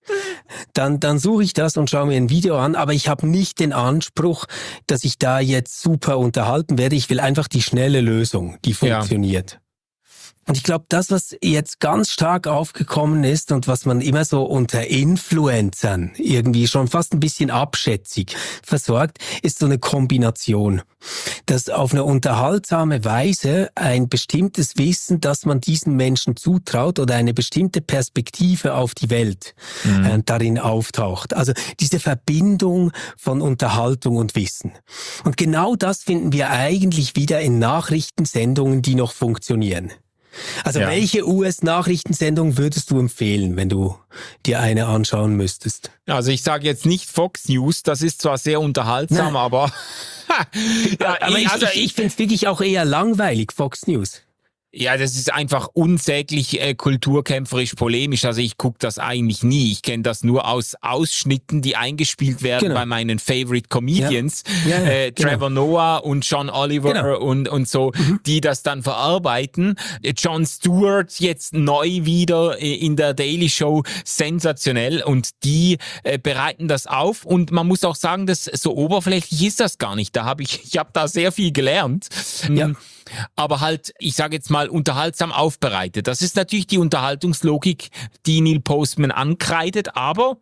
Speaker 3: Dann dann suche ich das und schaue mir ein Video an, aber ich habe nicht den Anspruch, dass ich da jetzt super unterhalten werde. Ich will einfach die schnelle Lösung, die funktioniert. Ja. Und ich glaube, das, was jetzt ganz stark aufgekommen ist und was man immer so unter Influencern irgendwie schon fast ein bisschen abschätzig versorgt, ist so eine Kombination. Dass auf eine unterhaltsame Weise ein bestimmtes Wissen, das man diesen Menschen zutraut oder eine bestimmte Perspektive auf die Welt mhm. äh, darin auftaucht. Also diese Verbindung von Unterhaltung und Wissen. Und genau das finden wir eigentlich wieder in Nachrichtensendungen, die noch funktionieren. Also ja. welche U S-Nachrichtensendung würdest du empfehlen, wenn du dir eine anschauen müsstest?
Speaker 2: Also ich sage jetzt nicht Fox News, das ist zwar sehr unterhaltsam, Nein. aber...
Speaker 3: ja, aber ich, also ich, ich finde es wirklich auch eher langweilig, Fox News.
Speaker 2: Ja, das ist einfach unsäglich äh, kulturkämpferisch polemisch. Also ich gucke das eigentlich nie. Ich kenne das nur aus Ausschnitten, die eingespielt werden genau. bei meinen Favorite Comedians. Ja. Ja, ja, äh, Trevor genau. Noah und John Oliver genau. und und so, mhm. die das dann verarbeiten. Jon Stewart jetzt neu wieder in der Daily Show, sensationell. Und die äh, bereiten das auf. Und man muss auch sagen, dass so oberflächlich ist das gar nicht. Da habe ich, ich habe da sehr viel gelernt. Ja. Aber halt, ich sage jetzt mal, unterhaltsam aufbereitet. Das ist natürlich die Unterhaltungslogik, die Neil Postman ankreidet, aber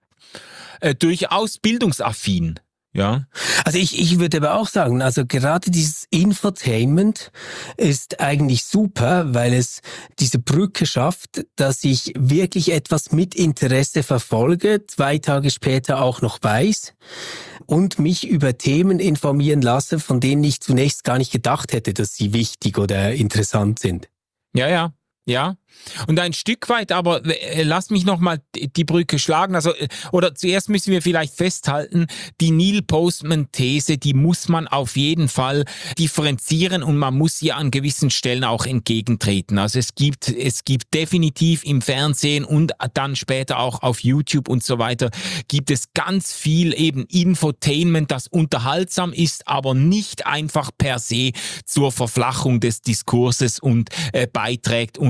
Speaker 2: äh, durchaus bildungsaffin. Ja.
Speaker 3: Also ich, ich würde aber auch sagen, also gerade dieses Infotainment ist eigentlich super, weil es diese Brücke schafft, dass ich wirklich etwas mit Interesse verfolge, zwei Tage später auch noch weiß und mich über Themen informieren lasse, von denen ich zunächst gar nicht gedacht hätte, dass sie wichtig oder interessant sind.
Speaker 2: Ja, ja. Ja, und ein Stück weit, aber äh, lass mich nochmal die Brücke schlagen. Also, äh, oder zuerst müssen wir vielleicht festhalten, die Neil Postman-These, die muss man auf jeden Fall differenzieren und man muss ihr an gewissen Stellen auch entgegentreten. Also es gibt, es gibt definitiv im Fernsehen und dann später auch auf YouTube und so weiter, gibt es ganz viel eben Infotainment, das unterhaltsam ist, aber nicht einfach per se zur Verflachung des Diskurses und äh, beiträgt und die Leute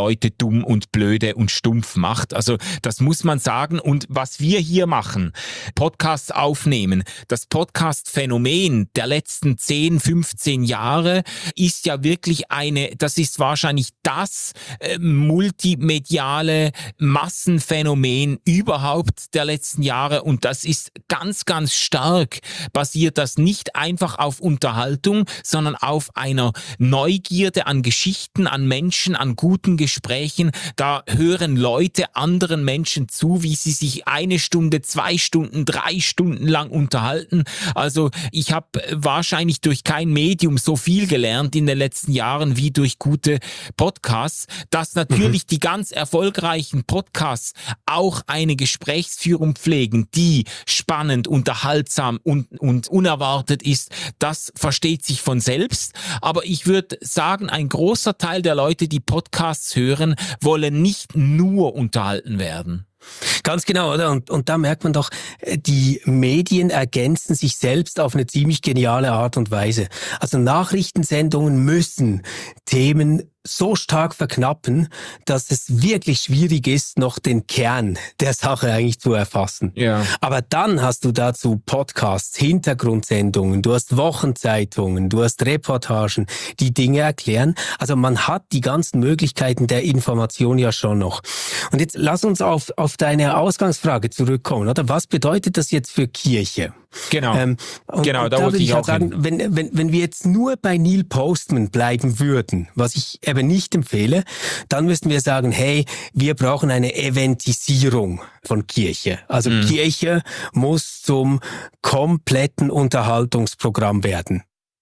Speaker 2: Leute dumm und blöde und stumpf macht. Also das muss man sagen. Und was wir hier machen, Podcasts aufnehmen, das Podcast-Phänomen der letzten zehn, fünfzehn Jahre ist ja wirklich eine, das ist wahrscheinlich das äh, multimediale Massenphänomen überhaupt der letzten Jahre. Und das ist ganz, ganz stark, basiert das nicht einfach auf Unterhaltung, sondern auf einer Neugierde an Geschichten, an Menschen, an guten Gesprächen. Da hören Leute anderen Menschen zu, wie sie sich eine Stunde, zwei Stunden, drei Stunden lang unterhalten. Also ich habe wahrscheinlich durch kein Medium so viel gelernt in den letzten Jahren wie durch gute Podcasts, dass natürlich mhm. die ganz erfolgreichen Podcasts auch eine Gesprächsführung pflegen, die spannend, unterhaltsam und, und unerwartet ist. Das versteht sich von selbst. Aber ich würde sagen, ein großer Teil der Leute, die Podcasts hören, wollen nicht nur unterhalten werden.
Speaker 3: Ganz genau, oder? Und, und da merkt man doch, die Medien ergänzen sich selbst auf eine ziemlich geniale Art und Weise. Also Nachrichtensendungen müssen Themen so stark verknappen, dass es wirklich schwierig ist, noch den Kern der Sache eigentlich zu erfassen.
Speaker 2: Ja.
Speaker 3: Aber dann hast du dazu Podcasts, Hintergrundsendungen, du hast Wochenzeitungen, du hast Reportagen, die Dinge erklären. Also man hat die ganzen Möglichkeiten der Information ja schon noch. Und jetzt lass uns auf, auf deine Ausgangsfrage zurückkommen, oder? Was bedeutet das jetzt für Kirche?
Speaker 2: Genau,
Speaker 3: ähm, und,
Speaker 2: genau,
Speaker 3: und
Speaker 2: da,
Speaker 3: da
Speaker 2: wollte
Speaker 3: würde
Speaker 2: ich
Speaker 3: ich
Speaker 2: auch
Speaker 3: halt sagen,
Speaker 2: hin.
Speaker 3: wenn, wenn, wenn wir jetzt nur bei Neil Postman bleiben würden, was ich eben nicht empfehle, dann müssten wir sagen, hey, wir brauchen eine Eventisierung von Kirche. Also mhm. Kirche muss zum kompletten Unterhaltungsprogramm werden.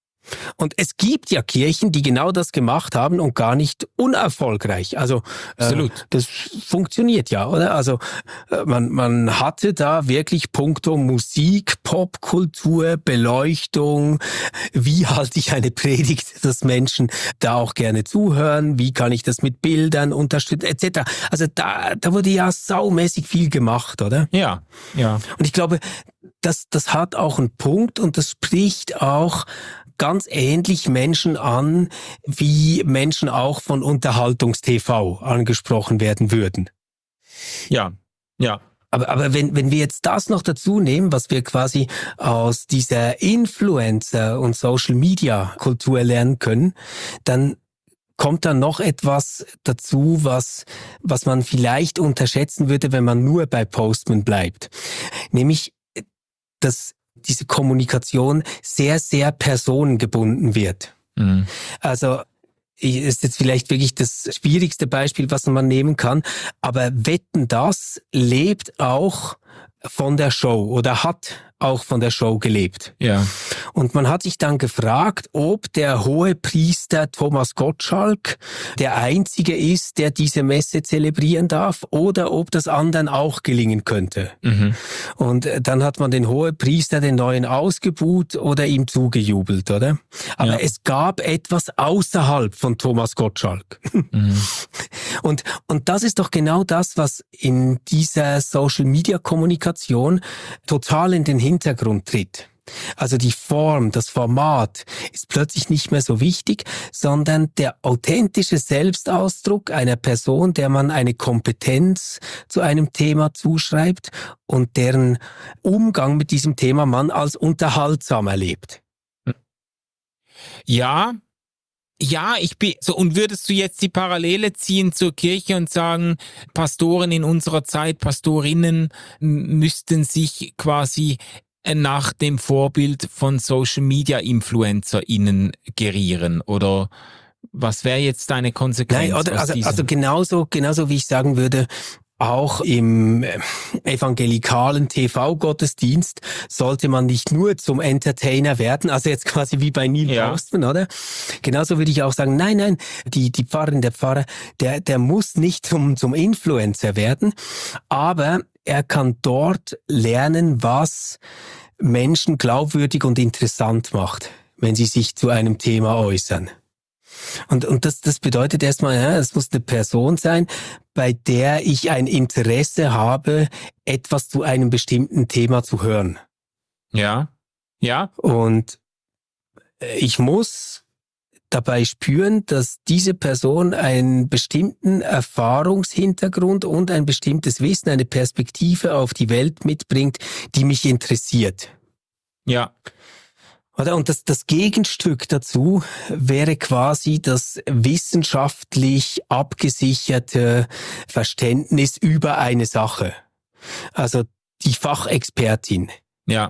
Speaker 3: Und es gibt ja Kirchen, die genau das gemacht haben und gar nicht unerfolgreich. Also
Speaker 2: Absolut.
Speaker 3: Äh, das funktioniert ja, oder? Also äh, man, man hatte da wirklich puncto Musik, Popkultur, Beleuchtung, wie halte ich eine Predigt, dass Menschen da auch gerne zuhören, wie kann ich das mit Bildern unterstützen, et cetera. Also da, da wurde ja saumäßig viel gemacht, oder?
Speaker 2: Ja, ja.
Speaker 3: Und ich glaube, das, das hat auch einen Punkt und das spricht auch ganz ähnlich Menschen an, wie Menschen auch von Unterhaltungst-T V angesprochen werden würden.
Speaker 2: Ja, ja.
Speaker 3: Aber, aber wenn, wenn wir jetzt das noch dazu nehmen, was wir quasi aus dieser Influencer- und Social-Media-Kultur lernen können, dann kommt da noch etwas dazu, was, was man vielleicht unterschätzen würde, wenn man nur bei Postman bleibt. Nämlich, dass diese Kommunikation sehr, sehr personengebunden wird. Mhm. Also ist jetzt vielleicht wirklich das schwierigste Beispiel, was man nehmen kann, aber Wetten, das lebt auch von der Show oder hat auch von der Show gelebt.
Speaker 2: Ja.
Speaker 3: Und man hat sich dann gefragt, ob der Hohepriester Thomas Gottschalk der Einzige ist, der diese Messe zelebrieren darf, oder ob das anderen auch gelingen könnte. Mhm. Und dann hat man den Hohepriester, den Neuen, ausgebuht oder ihm zugejubelt, oder? Aber ja. Es gab etwas außerhalb von Thomas Gottschalk. Mhm. Und, und das ist doch genau das, was in dieser Social-Media-Kommunikation total in den Hintergrund tritt. Also die Form, das Format ist plötzlich nicht mehr so wichtig, sondern der authentische Selbstausdruck einer Person, der man eine Kompetenz zu einem Thema zuschreibt und deren Umgang mit diesem Thema man als unterhaltsam erlebt.
Speaker 2: Ja, Ja, ich bin so. Und würdest du jetzt die Parallele ziehen zur Kirche und sagen, Pastoren in unserer Zeit, Pastorinnen müssten sich quasi nach dem Vorbild von Social-Media-InfluencerInnen gerieren? Oder was wäre jetzt deine Konsequenz?
Speaker 3: Nein, oder, also, also genauso, genauso wie ich sagen würde, auch im evangelikalen T V-Gottesdienst sollte man nicht nur zum Entertainer werden, also jetzt quasi wie bei Neil ja. Postman, oder? Genauso würde ich auch sagen, nein, nein, die, die Pfarrerin, der Pfarrer, der, der muss nicht zum, zum Influencer werden, aber er kann dort lernen, was Menschen glaubwürdig und interessant macht, wenn sie sich zu einem Thema äußern. Und, und das, das bedeutet erstmal, ja, es muss eine Person sein, bei der ich ein Interesse habe, etwas zu einem bestimmten Thema zu hören.
Speaker 2: Ja, ja.
Speaker 3: Und ich muss dabei spüren, dass diese Person einen bestimmten Erfahrungshintergrund und ein bestimmtes Wissen, eine Perspektive auf die Welt mitbringt, die mich interessiert.
Speaker 2: Ja.
Speaker 3: Oder? Und das, das Gegenstück dazu wäre quasi das wissenschaftlich abgesicherte Verständnis über eine Sache. Also die Fachexpertin.
Speaker 2: Ja.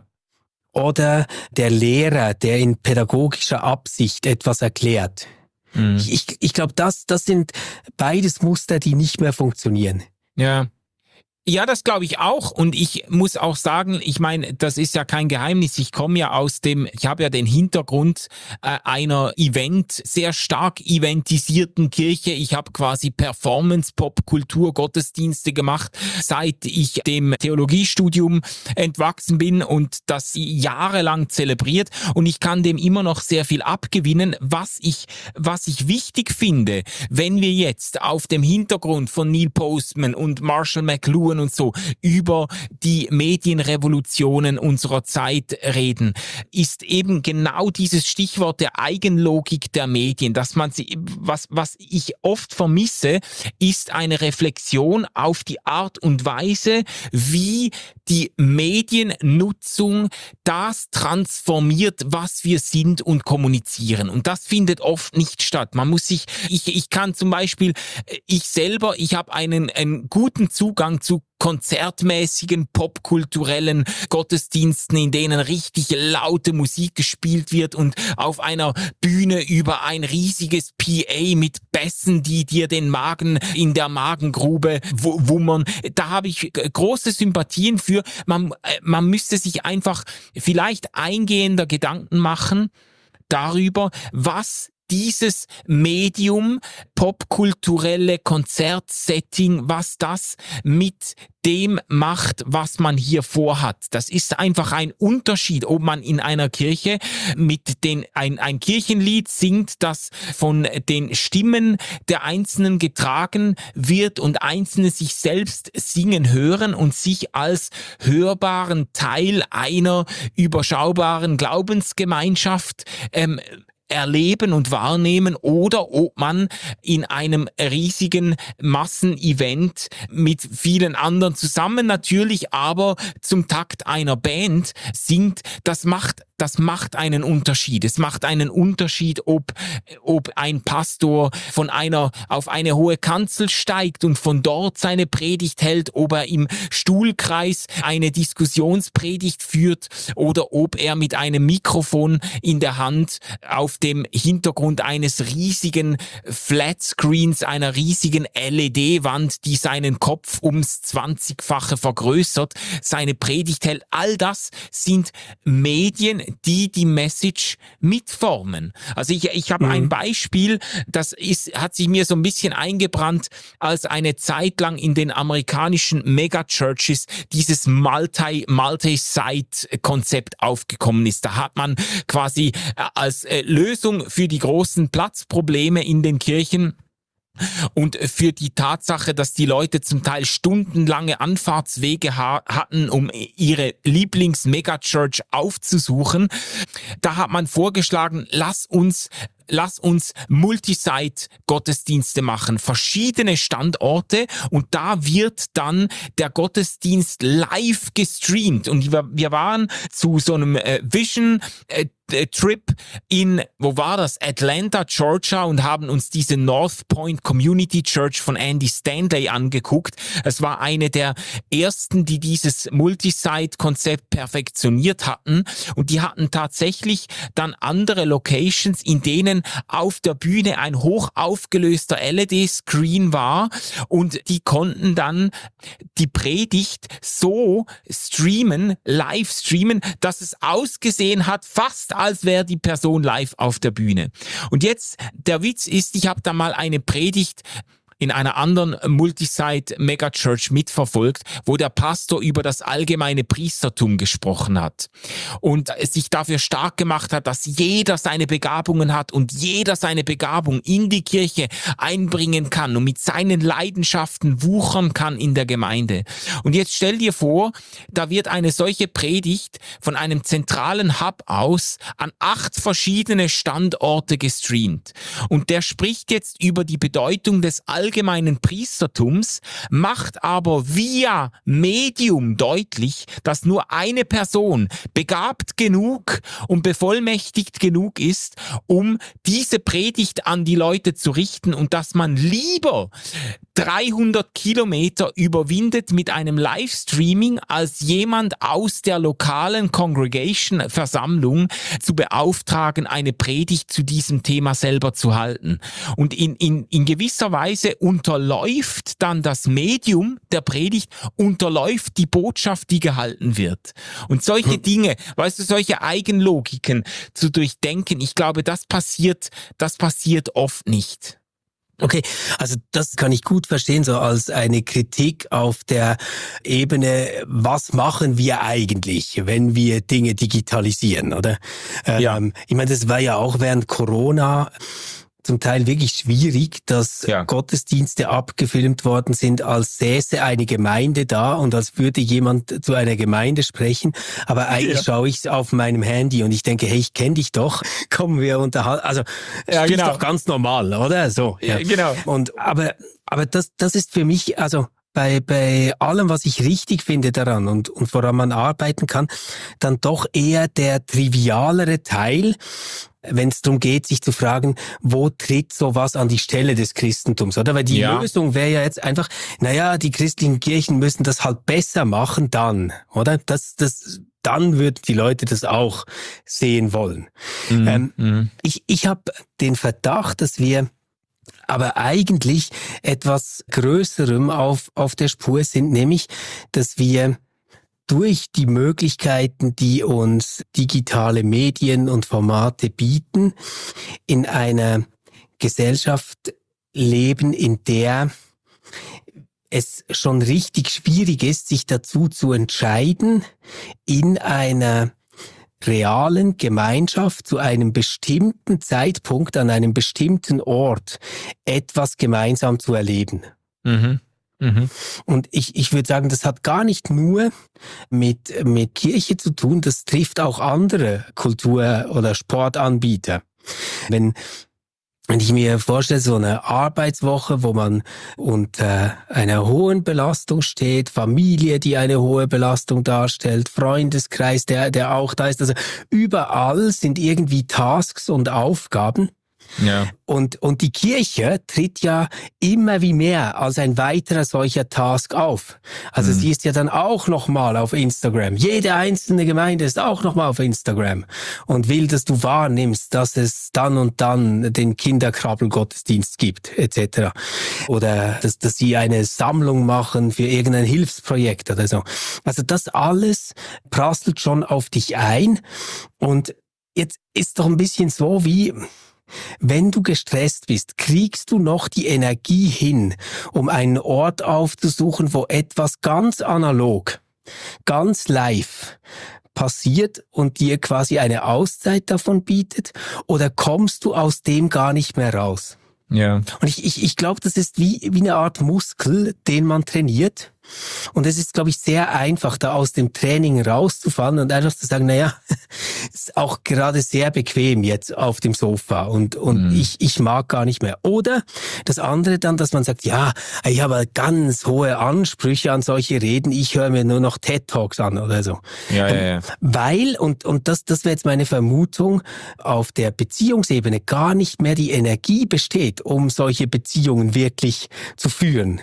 Speaker 3: Oder der Lehrer, der in pädagogischer Absicht etwas erklärt. Mhm. Ich, ich glaube, das, das sind beides Muster, die nicht mehr funktionieren.
Speaker 2: Ja. Ja, das glaube ich auch, und ich muss auch sagen, ich meine, das ist ja kein Geheimnis, ich komme ja aus dem, ich habe ja den Hintergrund äh, einer Event, sehr stark eventisierten Kirche. Ich habe quasi Performance, Pop, Kultur, Gottesdienste gemacht, seit ich dem Theologiestudium entwachsen bin und das jahrelang zelebriert, und ich kann dem immer noch sehr viel abgewinnen. Was ich, was ich wichtig finde, wenn wir jetzt auf dem Hintergrund von Neil Postman und Marshall McLuhan und so über die Medienrevolutionen unserer Zeit reden, ist eben genau dieses Stichwort der Eigenlogik der Medien, dass man sie, was, was ich oft vermisse, ist eine Reflexion auf die Art und Weise, wie die Mediennutzung das transformiert, was wir sind und kommunizieren. Und das findet oft nicht statt. Man muss sich, ich, ich kann zum Beispiel, ich selber, ich habe einen, einen guten Zugang zu konzertmäßigen, popkulturellen Gottesdiensten, in denen richtig laute Musik gespielt wird und auf einer Bühne über ein riesiges P A mit Bässen, die dir den Magen in der Magengrube wo, wummern. Da habe ich große Sympathien für. Man, man müsste sich einfach vielleicht eingehender Gedanken machen darüber, was dieses Medium, popkulturelle Konzertsetting, was das mit dem macht, was man hier vorhat. Das ist einfach ein Unterschied, ob man in einer Kirche mit den ein, ein Kirchenlied singt, das von den Stimmen der Einzelnen getragen wird und Einzelne sich selbst singen hören und sich als hörbaren Teil einer überschaubaren Glaubensgemeinschaft ähm, erleben und wahrnehmen, oder ob man in einem riesigen Massenevent mit vielen anderen zusammen natürlich, aber zum Takt einer Band singt. Das macht Das macht einen Unterschied. Es macht einen Unterschied, ob, ob ein Pastor von einer, auf eine hohe Kanzel steigt und von dort seine Predigt hält, ob er im Stuhlkreis eine Diskussionspredigt führt oder ob er mit einem Mikrofon in der Hand auf dem Hintergrund eines riesigen Flatscreens, einer riesigen L E D-Wand, die seinen Kopf ums zwanzigfache vergrößert, seine Predigt hält. All das sind Medien, die die Message mitformen. Also ich, ich habe mhm. ein Beispiel, das ist, hat sich mir so ein bisschen eingebrannt, als eine Zeit lang in den amerikanischen Megachurches dieses Multi, Multi-Site-Konzept aufgekommen ist. Da hat man quasi als Lösung für die großen Platzprobleme in den Kirchen und für die Tatsache, dass die Leute zum Teil stundenlange Anfahrtswege ha- hatten, um ihre Lieblings-Megachurch aufzusuchen, da hat man vorgeschlagen, lass uns Lass uns Multisite-Gottesdienste machen, verschiedene Standorte, und da wird dann der Gottesdienst live gestreamt. Und wir, wir waren zu so einem äh, Vision äh, Trip in, wo war das? Atlanta, Georgia, und haben uns diese North Point Community Church von Andy Stanley angeguckt. Es war eine der ersten, die dieses Multisite-Konzept perfektioniert hatten, und die hatten tatsächlich dann andere Locations, in denen auf der Bühne ein hoch aufgelöster L E D-Screen war, und die konnten dann die Predigt so streamen, live streamen, dass es ausgesehen hat, fast als wäre die Person live auf der Bühne. Und jetzt, der Witz ist, ich habe da mal eine Predigt in einer anderen Multisite-Megachurch mitverfolgt, wo der Pastor über das allgemeine Priestertum gesprochen hat und sich dafür stark gemacht hat, dass jeder seine Begabungen hat und jeder seine Begabung in die Kirche einbringen kann und mit seinen Leidenschaften wuchern kann in der Gemeinde. Und jetzt stell dir vor, da wird eine solche Predigt von einem zentralen Hub aus an acht verschiedene Standorte gestreamt. Und der spricht jetzt über die Bedeutung des allgemeinen Priestertums, macht aber via Medium deutlich, dass nur eine Person begabt genug und bevollmächtigt genug ist, um diese Predigt an die Leute zu richten und dass man lieber dreihundert Kilometer überwindet mit einem Livestreaming, als jemand aus der lokalen Congregation, Versammlung zu beauftragen, eine Predigt zu diesem Thema selber zu halten. Und in, in, in gewisser Weise unterläuft dann das Medium der Predigt, unterläuft die Botschaft, die gehalten wird. Und solche Dinge, weißt du, solche Eigenlogiken zu durchdenken, ich glaube, das passiert, das passiert oft nicht.
Speaker 3: Okay, also das kann ich gut verstehen, so als eine Kritik auf der Ebene, was machen wir eigentlich, wenn wir Dinge digitalisieren, oder?
Speaker 2: Ja.
Speaker 3: Ähm, ich meine, das war ja auch während Corona zum Teil wirklich schwierig, dass
Speaker 2: ja.
Speaker 3: Gottesdienste abgefilmt worden sind, als säße eine Gemeinde da und als würde jemand zu einer Gemeinde sprechen. Aber eigentlich ja. schaue ich auf meinem Handy und ich denke, hey, ich kenne dich doch, kommen wir unterhalten. Also
Speaker 2: ja,
Speaker 3: ist
Speaker 2: genau.
Speaker 3: doch ganz normal, oder? So.
Speaker 2: Ja, ja genau.
Speaker 3: Und aber aber das das ist für mich, also bei bei allem, was ich richtig finde daran und und woran man arbeiten kann, dann doch eher der trivialere Teil, wenn es darum geht, sich zu fragen, wo tritt sowas an die Stelle des Christentums, oder? Weil die ja. Lösung wäre ja jetzt einfach, naja, die christlichen Kirchen müssen das halt besser machen dann, oder? Das, das, dann würden die Leute das auch sehen wollen. Mhm. Ähm, mhm. Ich, ich habe den Verdacht, dass wir aber eigentlich etwas Größerem auf, auf der Spur sind, nämlich, dass wir durch die Möglichkeiten, die uns digitale Medien und Formate bieten, in einer Gesellschaft leben, in der es schon richtig schwierig ist, sich dazu zu entscheiden, in einer realen Gemeinschaft zu einem bestimmten Zeitpunkt an einem bestimmten Ort etwas gemeinsam zu erleben. Mhm. Mhm. Und ich, ich würde sagen, das hat gar nicht nur mit, mit Kirche zu tun, das trifft auch andere Kultur- oder Sportanbieter. Wenn, wenn ich mir vorstelle, so eine Arbeitswoche, wo man unter einer hohen Belastung steht, Familie, die eine hohe Belastung darstellt, Freundeskreis, der, der auch da ist, also überall sind irgendwie Tasks und Aufgaben. Ja. Und, und die Kirche tritt ja immer wie mehr als ein weiterer solcher Task auf. Also mhm. sie ist ja dann auch nochmal auf Instagram. Jede einzelne Gemeinde ist auch nochmal auf Instagram und will, dass du wahrnimmst, dass es dann und dann den Kinderkrabbelgottesdienst gibt, et cetera. Oder dass, dass sie eine Sammlung machen für irgendein Hilfsprojekt oder so. Also das alles prasselt schon auf dich ein. Und jetzt ist doch ein bisschen so wie... Wenn du gestresst bist, kriegst du noch die Energie hin, um einen Ort aufzusuchen, wo etwas ganz analog, ganz live passiert und dir quasi eine Auszeit davon bietet? Oder kommst du aus dem gar nicht mehr raus? Ja. Und ich, ich, ich glaube, das ist wie, wie eine Art Muskel, den man trainiert. Und es ist, glaube ich, sehr einfach, da aus dem Training rauszufallen und einfach zu sagen, naja, ist auch gerade sehr bequem jetzt auf dem Sofa und, und mhm. ich, ich mag gar nicht mehr. Oder das andere dann, dass man sagt, ja, ich habe ganz hohe Ansprüche an solche Reden, ich höre mir nur noch TED-Talks an oder so. Ja, ähm, ja, ja. Weil, und, und das, das wäre jetzt meine Vermutung, auf der Beziehungsebene gar nicht mehr die Energie besteht, um solche Beziehungen wirklich zu führen.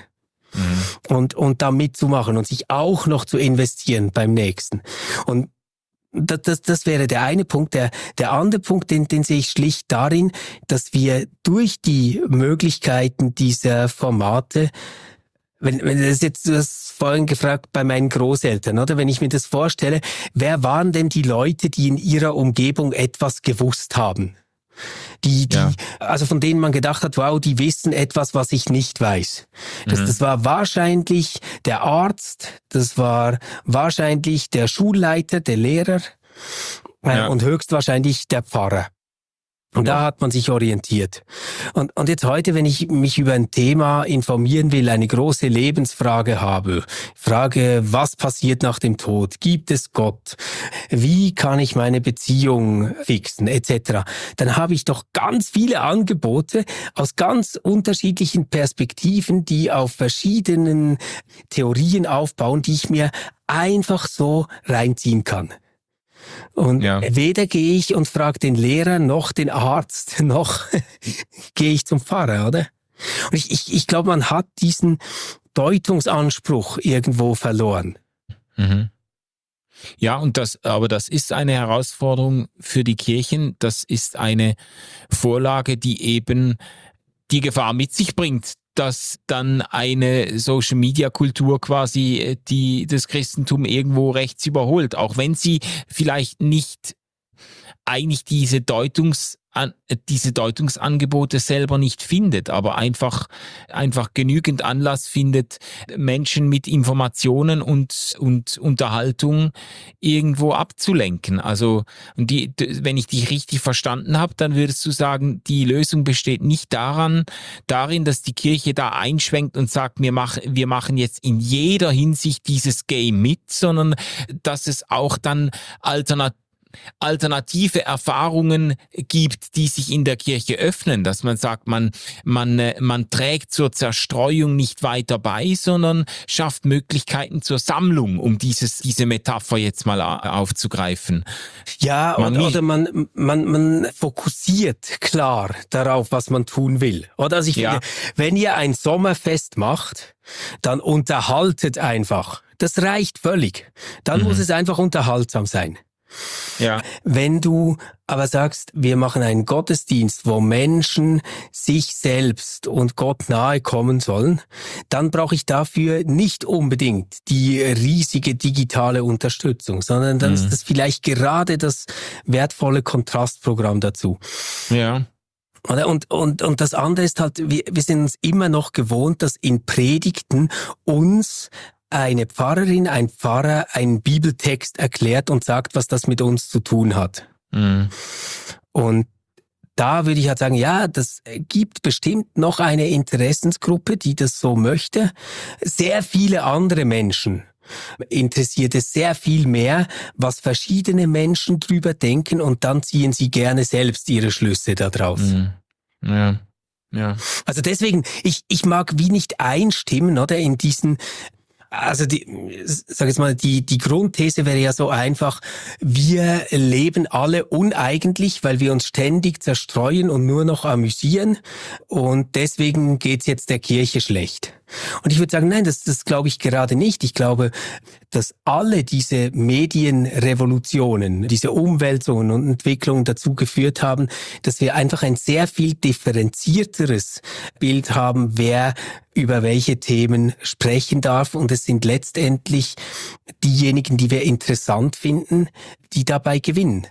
Speaker 3: Mhm. Und, und da mitzumachen und sich auch noch zu investieren beim nächsten. Und das, das, das wäre der eine Punkt. Der, der andere Punkt, den, den sehe ich schlicht darin, dass wir durch die Möglichkeiten dieser Formate, wenn, wenn das jetzt, du hast vorhin gefragt bei meinen Großeltern, oder? Wenn ich mir das vorstelle, wer waren denn die Leute, die in ihrer Umgebung etwas gewusst haben? Die, die,
Speaker 2: Ja.
Speaker 3: also von denen man gedacht hat, wow, die wissen etwas, was ich nicht weiß. Das,
Speaker 2: Mhm.
Speaker 3: das war wahrscheinlich der Arzt, das war wahrscheinlich der Schulleiter, der Lehrer äh,
Speaker 2: Ja.
Speaker 3: und höchstwahrscheinlich der Pfarrer. Und da hat man sich orientiert. Und, und jetzt heute, wenn ich mich über ein Thema informieren will, eine große Lebensfrage habe, Frage, was passiert nach dem Tod? Gibt es Gott? Wie kann ich meine Beziehung fixen? Etc. Dann habe ich doch ganz viele Angebote aus ganz unterschiedlichen Perspektiven, die auf verschiedenen Theorien aufbauen, die ich mir einfach so reinziehen kann. Und
Speaker 2: Ja.
Speaker 3: weder gehe ich und frage den Lehrer, noch den Arzt, noch gehe ich zum Pfarrer, oder? Und ich, ich, ich glaube, man hat diesen Deutungsanspruch irgendwo verloren.
Speaker 2: Mhm. Ja, und das, aber das ist eine Herausforderung für die Kirchen. Das ist eine Vorlage, die eben die Gefahr mit sich bringt, dass dann eine Social-Media-Kultur quasi die das Christentum irgendwo rechts überholt, auch wenn sie vielleicht nicht eigentlich diese Deutungs an, diese Deutungsangebote selber nicht findet, aber einfach einfach genügend Anlass findet, Menschen mit Informationen und und Unterhaltung irgendwo abzulenken. Also und die, wenn ich dich richtig verstanden habe, dann würdest du sagen, die Lösung besteht nicht daran, darin, dass die Kirche da einschwenkt und sagt, wir machen wir machen jetzt in jeder Hinsicht dieses Game mit, sondern dass es auch dann alternativ alternative Erfahrungen gibt, die sich in der Kirche öffnen, dass man sagt, man, man, man trägt zur Zerstreuung nicht weiter bei, sondern schafft Möglichkeiten zur Sammlung, um dieses, diese Metapher jetzt mal aufzugreifen.
Speaker 3: Ja,
Speaker 2: Man
Speaker 3: oder,
Speaker 2: nicht-
Speaker 3: oder man, man, man fokussiert klar darauf, was man tun will. Oder also ich
Speaker 2: Ja.
Speaker 3: finde, wenn ihr ein Sommerfest macht, dann unterhaltet einfach. Das reicht völlig. Dann
Speaker 2: Mhm.
Speaker 3: muss es einfach unterhaltsam sein.
Speaker 2: Ja,
Speaker 3: Wenn du aber sagst, wir machen einen Gottesdienst, wo Menschen sich selbst und Gott nahe kommen sollen, dann brauche ich dafür nicht unbedingt die riesige digitale Unterstützung, sondern dann
Speaker 2: Mhm.
Speaker 3: ist das vielleicht gerade das wertvolle Kontrastprogramm dazu.
Speaker 2: ja,
Speaker 3: Oder? Und, und, und das andere ist halt, wir, wir sind uns immer noch gewohnt, dass in Predigten uns eine Pfarrerin, ein Pfarrer einen Bibeltext erklärt und sagt, was das mit uns zu tun hat.
Speaker 2: mhm.
Speaker 3: Und da würde ich halt sagen, ja, das gibt bestimmt noch eine Interessensgruppe, die das so möchte. Sehr viele andere Menschen interessiert es sehr viel mehr, was verschiedene Menschen drüber denken, und dann ziehen sie gerne selbst ihre Schlüsse daraus.
Speaker 2: Mhm. ja, ja,
Speaker 3: Also deswegen, ich, ich mag wie nicht einstimmen, oder, in diesen, also die, sag jetzt mal, die, die Grundthese wäre ja so einfach, wir leben alle uneigentlich, weil wir uns ständig zerstreuen und nur noch amüsieren, und deswegen geht's jetzt der Kirche schlecht. Und ich würde sagen, nein, das, das glaube ich gerade nicht. Ich glaube, dass alle diese Medienrevolutionen, diese Umwälzungen und Entwicklungen dazu geführt haben, dass wir einfach ein sehr viel differenzierteres Bild haben, wer über welche Themen sprechen darf. Und es sind letztendlich diejenigen, die wir interessant finden, die dabei gewinnen.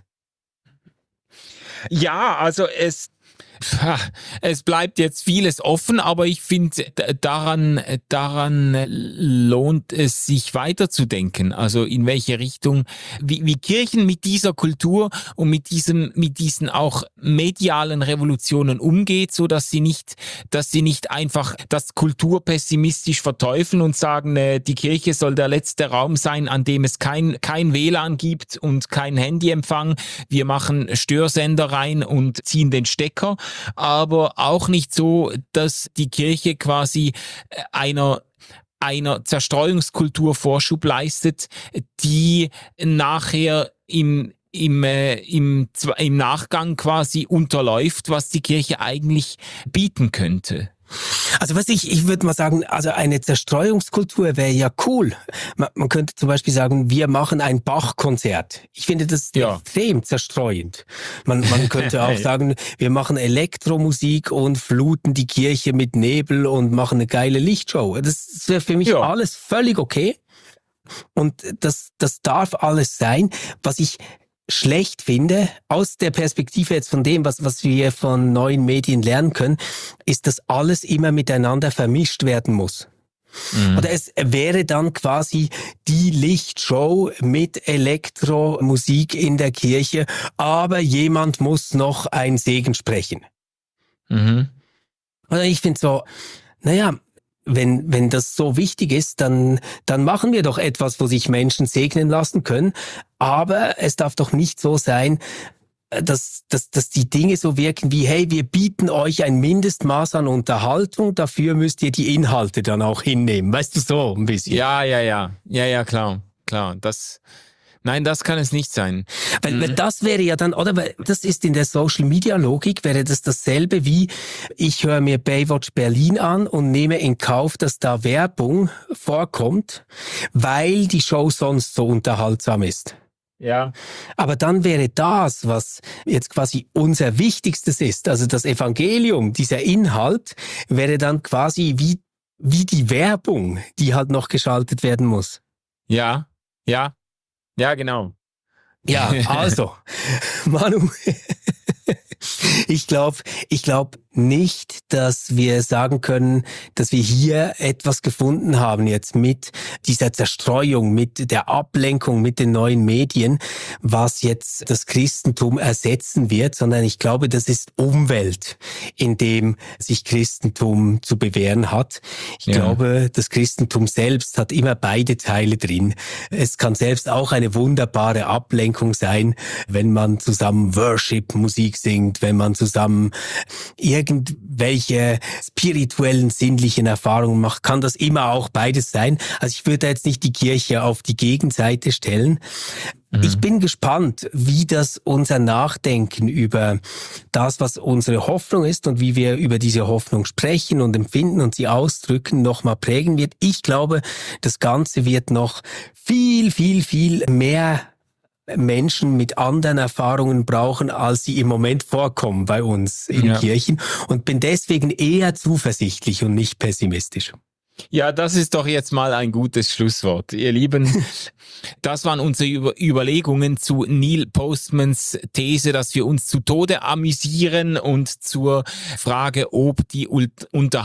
Speaker 2: Ja, also es Es bleibt jetzt vieles offen, aber ich finde, daran, daran lohnt es sich weiterzudenken. Also in welche Richtung, wie, wie Kirchen mit dieser Kultur und mit diesem, mit diesen auch medialen Revolutionen umgeht, so dass sie nicht, dass sie nicht einfach das Kultur pessimistisch verteufeln und sagen, die Kirche soll der letzte Raum sein, an dem es kein, kein W L A N gibt und kein Handyempfang. Wir machen Störsender rein und ziehen den Stecker. Aber auch nicht so, dass die Kirche quasi einer einer Zerstreuungskultur Vorschub leistet, die nachher im im äh, im im Nachgang quasi unterläuft, was die Kirche eigentlich bieten könnte.
Speaker 3: Also was ich, ich würde mal sagen, also eine Zerstreuungskultur wäre ja cool. Man, man könnte zum Beispiel sagen, wir machen ein Bach-Konzert. Ich finde das
Speaker 2: Ja.
Speaker 3: extrem zerstreuend. Man, man könnte auch sagen, wir machen Elektromusik und fluten die Kirche mit Nebel und machen eine geile Lichtshow. Das wäre für mich
Speaker 2: Ja.
Speaker 3: alles völlig okay. Und das, das darf alles sein. Was ich schlecht finde, aus der Perspektive jetzt von dem, was, was wir von neuen Medien lernen können, ist, dass alles immer miteinander vermischt werden muss. Mhm. Oder es wäre dann quasi die Lichtshow mit Elektromusik in der Kirche, aber jemand muss noch einen Segen sprechen. Mhm. Oder ich finde so, naja, wenn, wenn das so wichtig ist, dann, dann machen wir doch etwas, wo sich Menschen segnen lassen können. Aber es darf doch nicht so sein, dass, dass, dass die Dinge so wirken wie, hey, wir bieten euch ein Mindestmaß an Unterhaltung, dafür müsst ihr die Inhalte dann auch hinnehmen. Weißt du, so ein bisschen.
Speaker 2: Ja, ja, ja. Ja, ja, klar. Klar. Das, nein, das kann es nicht sein.
Speaker 3: Weil, mhm. weil das wäre ja dann, oder weil das ist in der Social-Media-Logik, wäre das dasselbe wie, ich höre mir Baywatch Berlin an und nehme in Kauf, dass da Werbung vorkommt, weil die Show sonst so unterhaltsam ist.
Speaker 2: Ja.
Speaker 3: Aber dann wäre das, was jetzt quasi unser Wichtigstes ist, also das Evangelium, dieser Inhalt, wäre dann quasi wie, wie die Werbung, die halt noch geschaltet werden muss.
Speaker 2: Ja, ja, ja, genau.
Speaker 3: Ja, also, Manu, ich glaube, ich glaube nicht, dass wir sagen können, dass wir hier etwas gefunden haben jetzt mit dieser Zerstreuung, mit der Ablenkung, mit den neuen Medien, was jetzt das Christentum ersetzen wird, sondern ich glaube, das ist Umwelt, in dem sich Christentum zu bewähren hat. Ich ja. glaube, das Christentum selbst hat immer beide Teile drin. Es kann selbst auch eine wunderbare Ablenkung sein, wenn man zusammen Worship-Musik singt, wenn man zusammen irgendwelche spirituellen, sinnlichen Erfahrungen macht, kann das immer auch beides sein. Also ich würde jetzt nicht die Kirche auf die Gegenseite stellen. Mhm. Ich bin gespannt, wie das unser Nachdenken über das, was unsere Hoffnung ist und wie wir über diese Hoffnung sprechen und empfinden und sie ausdrücken, nochmal prägen wird. Ich glaube, das Ganze wird noch viel, viel, viel mehr Menschen mit anderen Erfahrungen brauchen, als sie im Moment vorkommen bei uns in ja. Kirchen und bin deswegen eher zuversichtlich und nicht pessimistisch.
Speaker 2: Ja, das ist doch jetzt mal ein gutes Schlusswort. Ihr Lieben, das waren unsere Über- Überlegungen zu Neil Postmans These, dass wir uns zu Tode amüsieren und zur Frage, ob die Ult-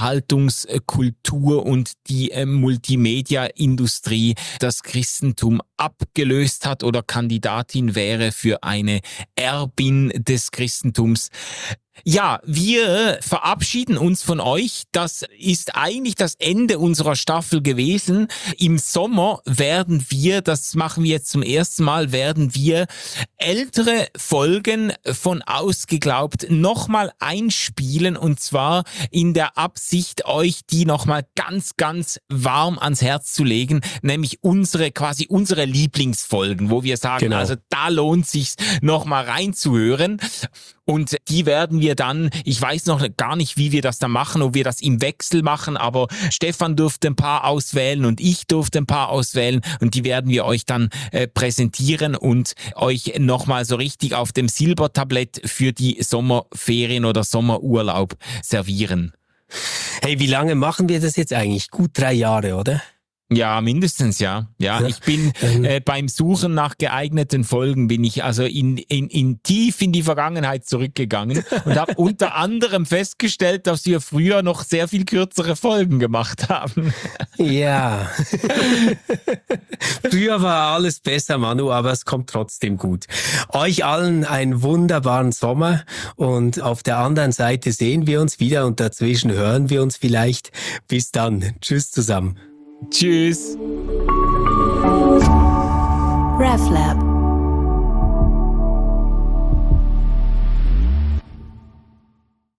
Speaker 2: Unterhaltungskultur und die äh, Multimedia-Industrie das Christentum abgelöst hat oder Kandidatin wäre für eine Erbin des Christentums. Ja, wir verabschieden uns von euch. Das ist eigentlich das Ende unserer Staffel gewesen. Im Sommer werden wir, das machen wir jetzt zum ersten Mal, werden wir ältere Folgen von Ausgeglaubt nochmal einspielen und zwar in der Absicht, euch die nochmal ganz, ganz warm ans Herz zu legen, nämlich unsere, quasi unsere Lieblingsfolgen, wo wir sagen, genau. also da lohnt sich's nochmal reinzuhören. Und die werden wir dann, ich weiß noch gar nicht, wie wir das dann machen, ob wir das im Wechsel machen, aber Stefan durfte ein paar auswählen und ich durfte ein paar auswählen und die werden wir euch dann äh, präsentieren und euch nochmal so richtig auf dem Silbertablett für die Sommerferien oder Sommerurlaub servieren.
Speaker 3: Hey, wie lange machen wir das jetzt eigentlich? Gut drei Jahre, oder?
Speaker 2: Ja, mindestens, ja. Ja, ich bin äh, beim Suchen nach geeigneten Folgen bin ich also in, in, in tief in die Vergangenheit zurückgegangen und habe unter anderem festgestellt, dass wir früher noch sehr viel kürzere Folgen gemacht haben.
Speaker 3: Ja. Früher war alles besser, Manu, aber es kommt trotzdem gut. Euch allen einen wunderbaren Sommer und auf der anderen Seite sehen wir uns wieder und dazwischen hören wir uns vielleicht. Bis dann. Tschüss zusammen.
Speaker 2: Tschüss.
Speaker 1: RefLab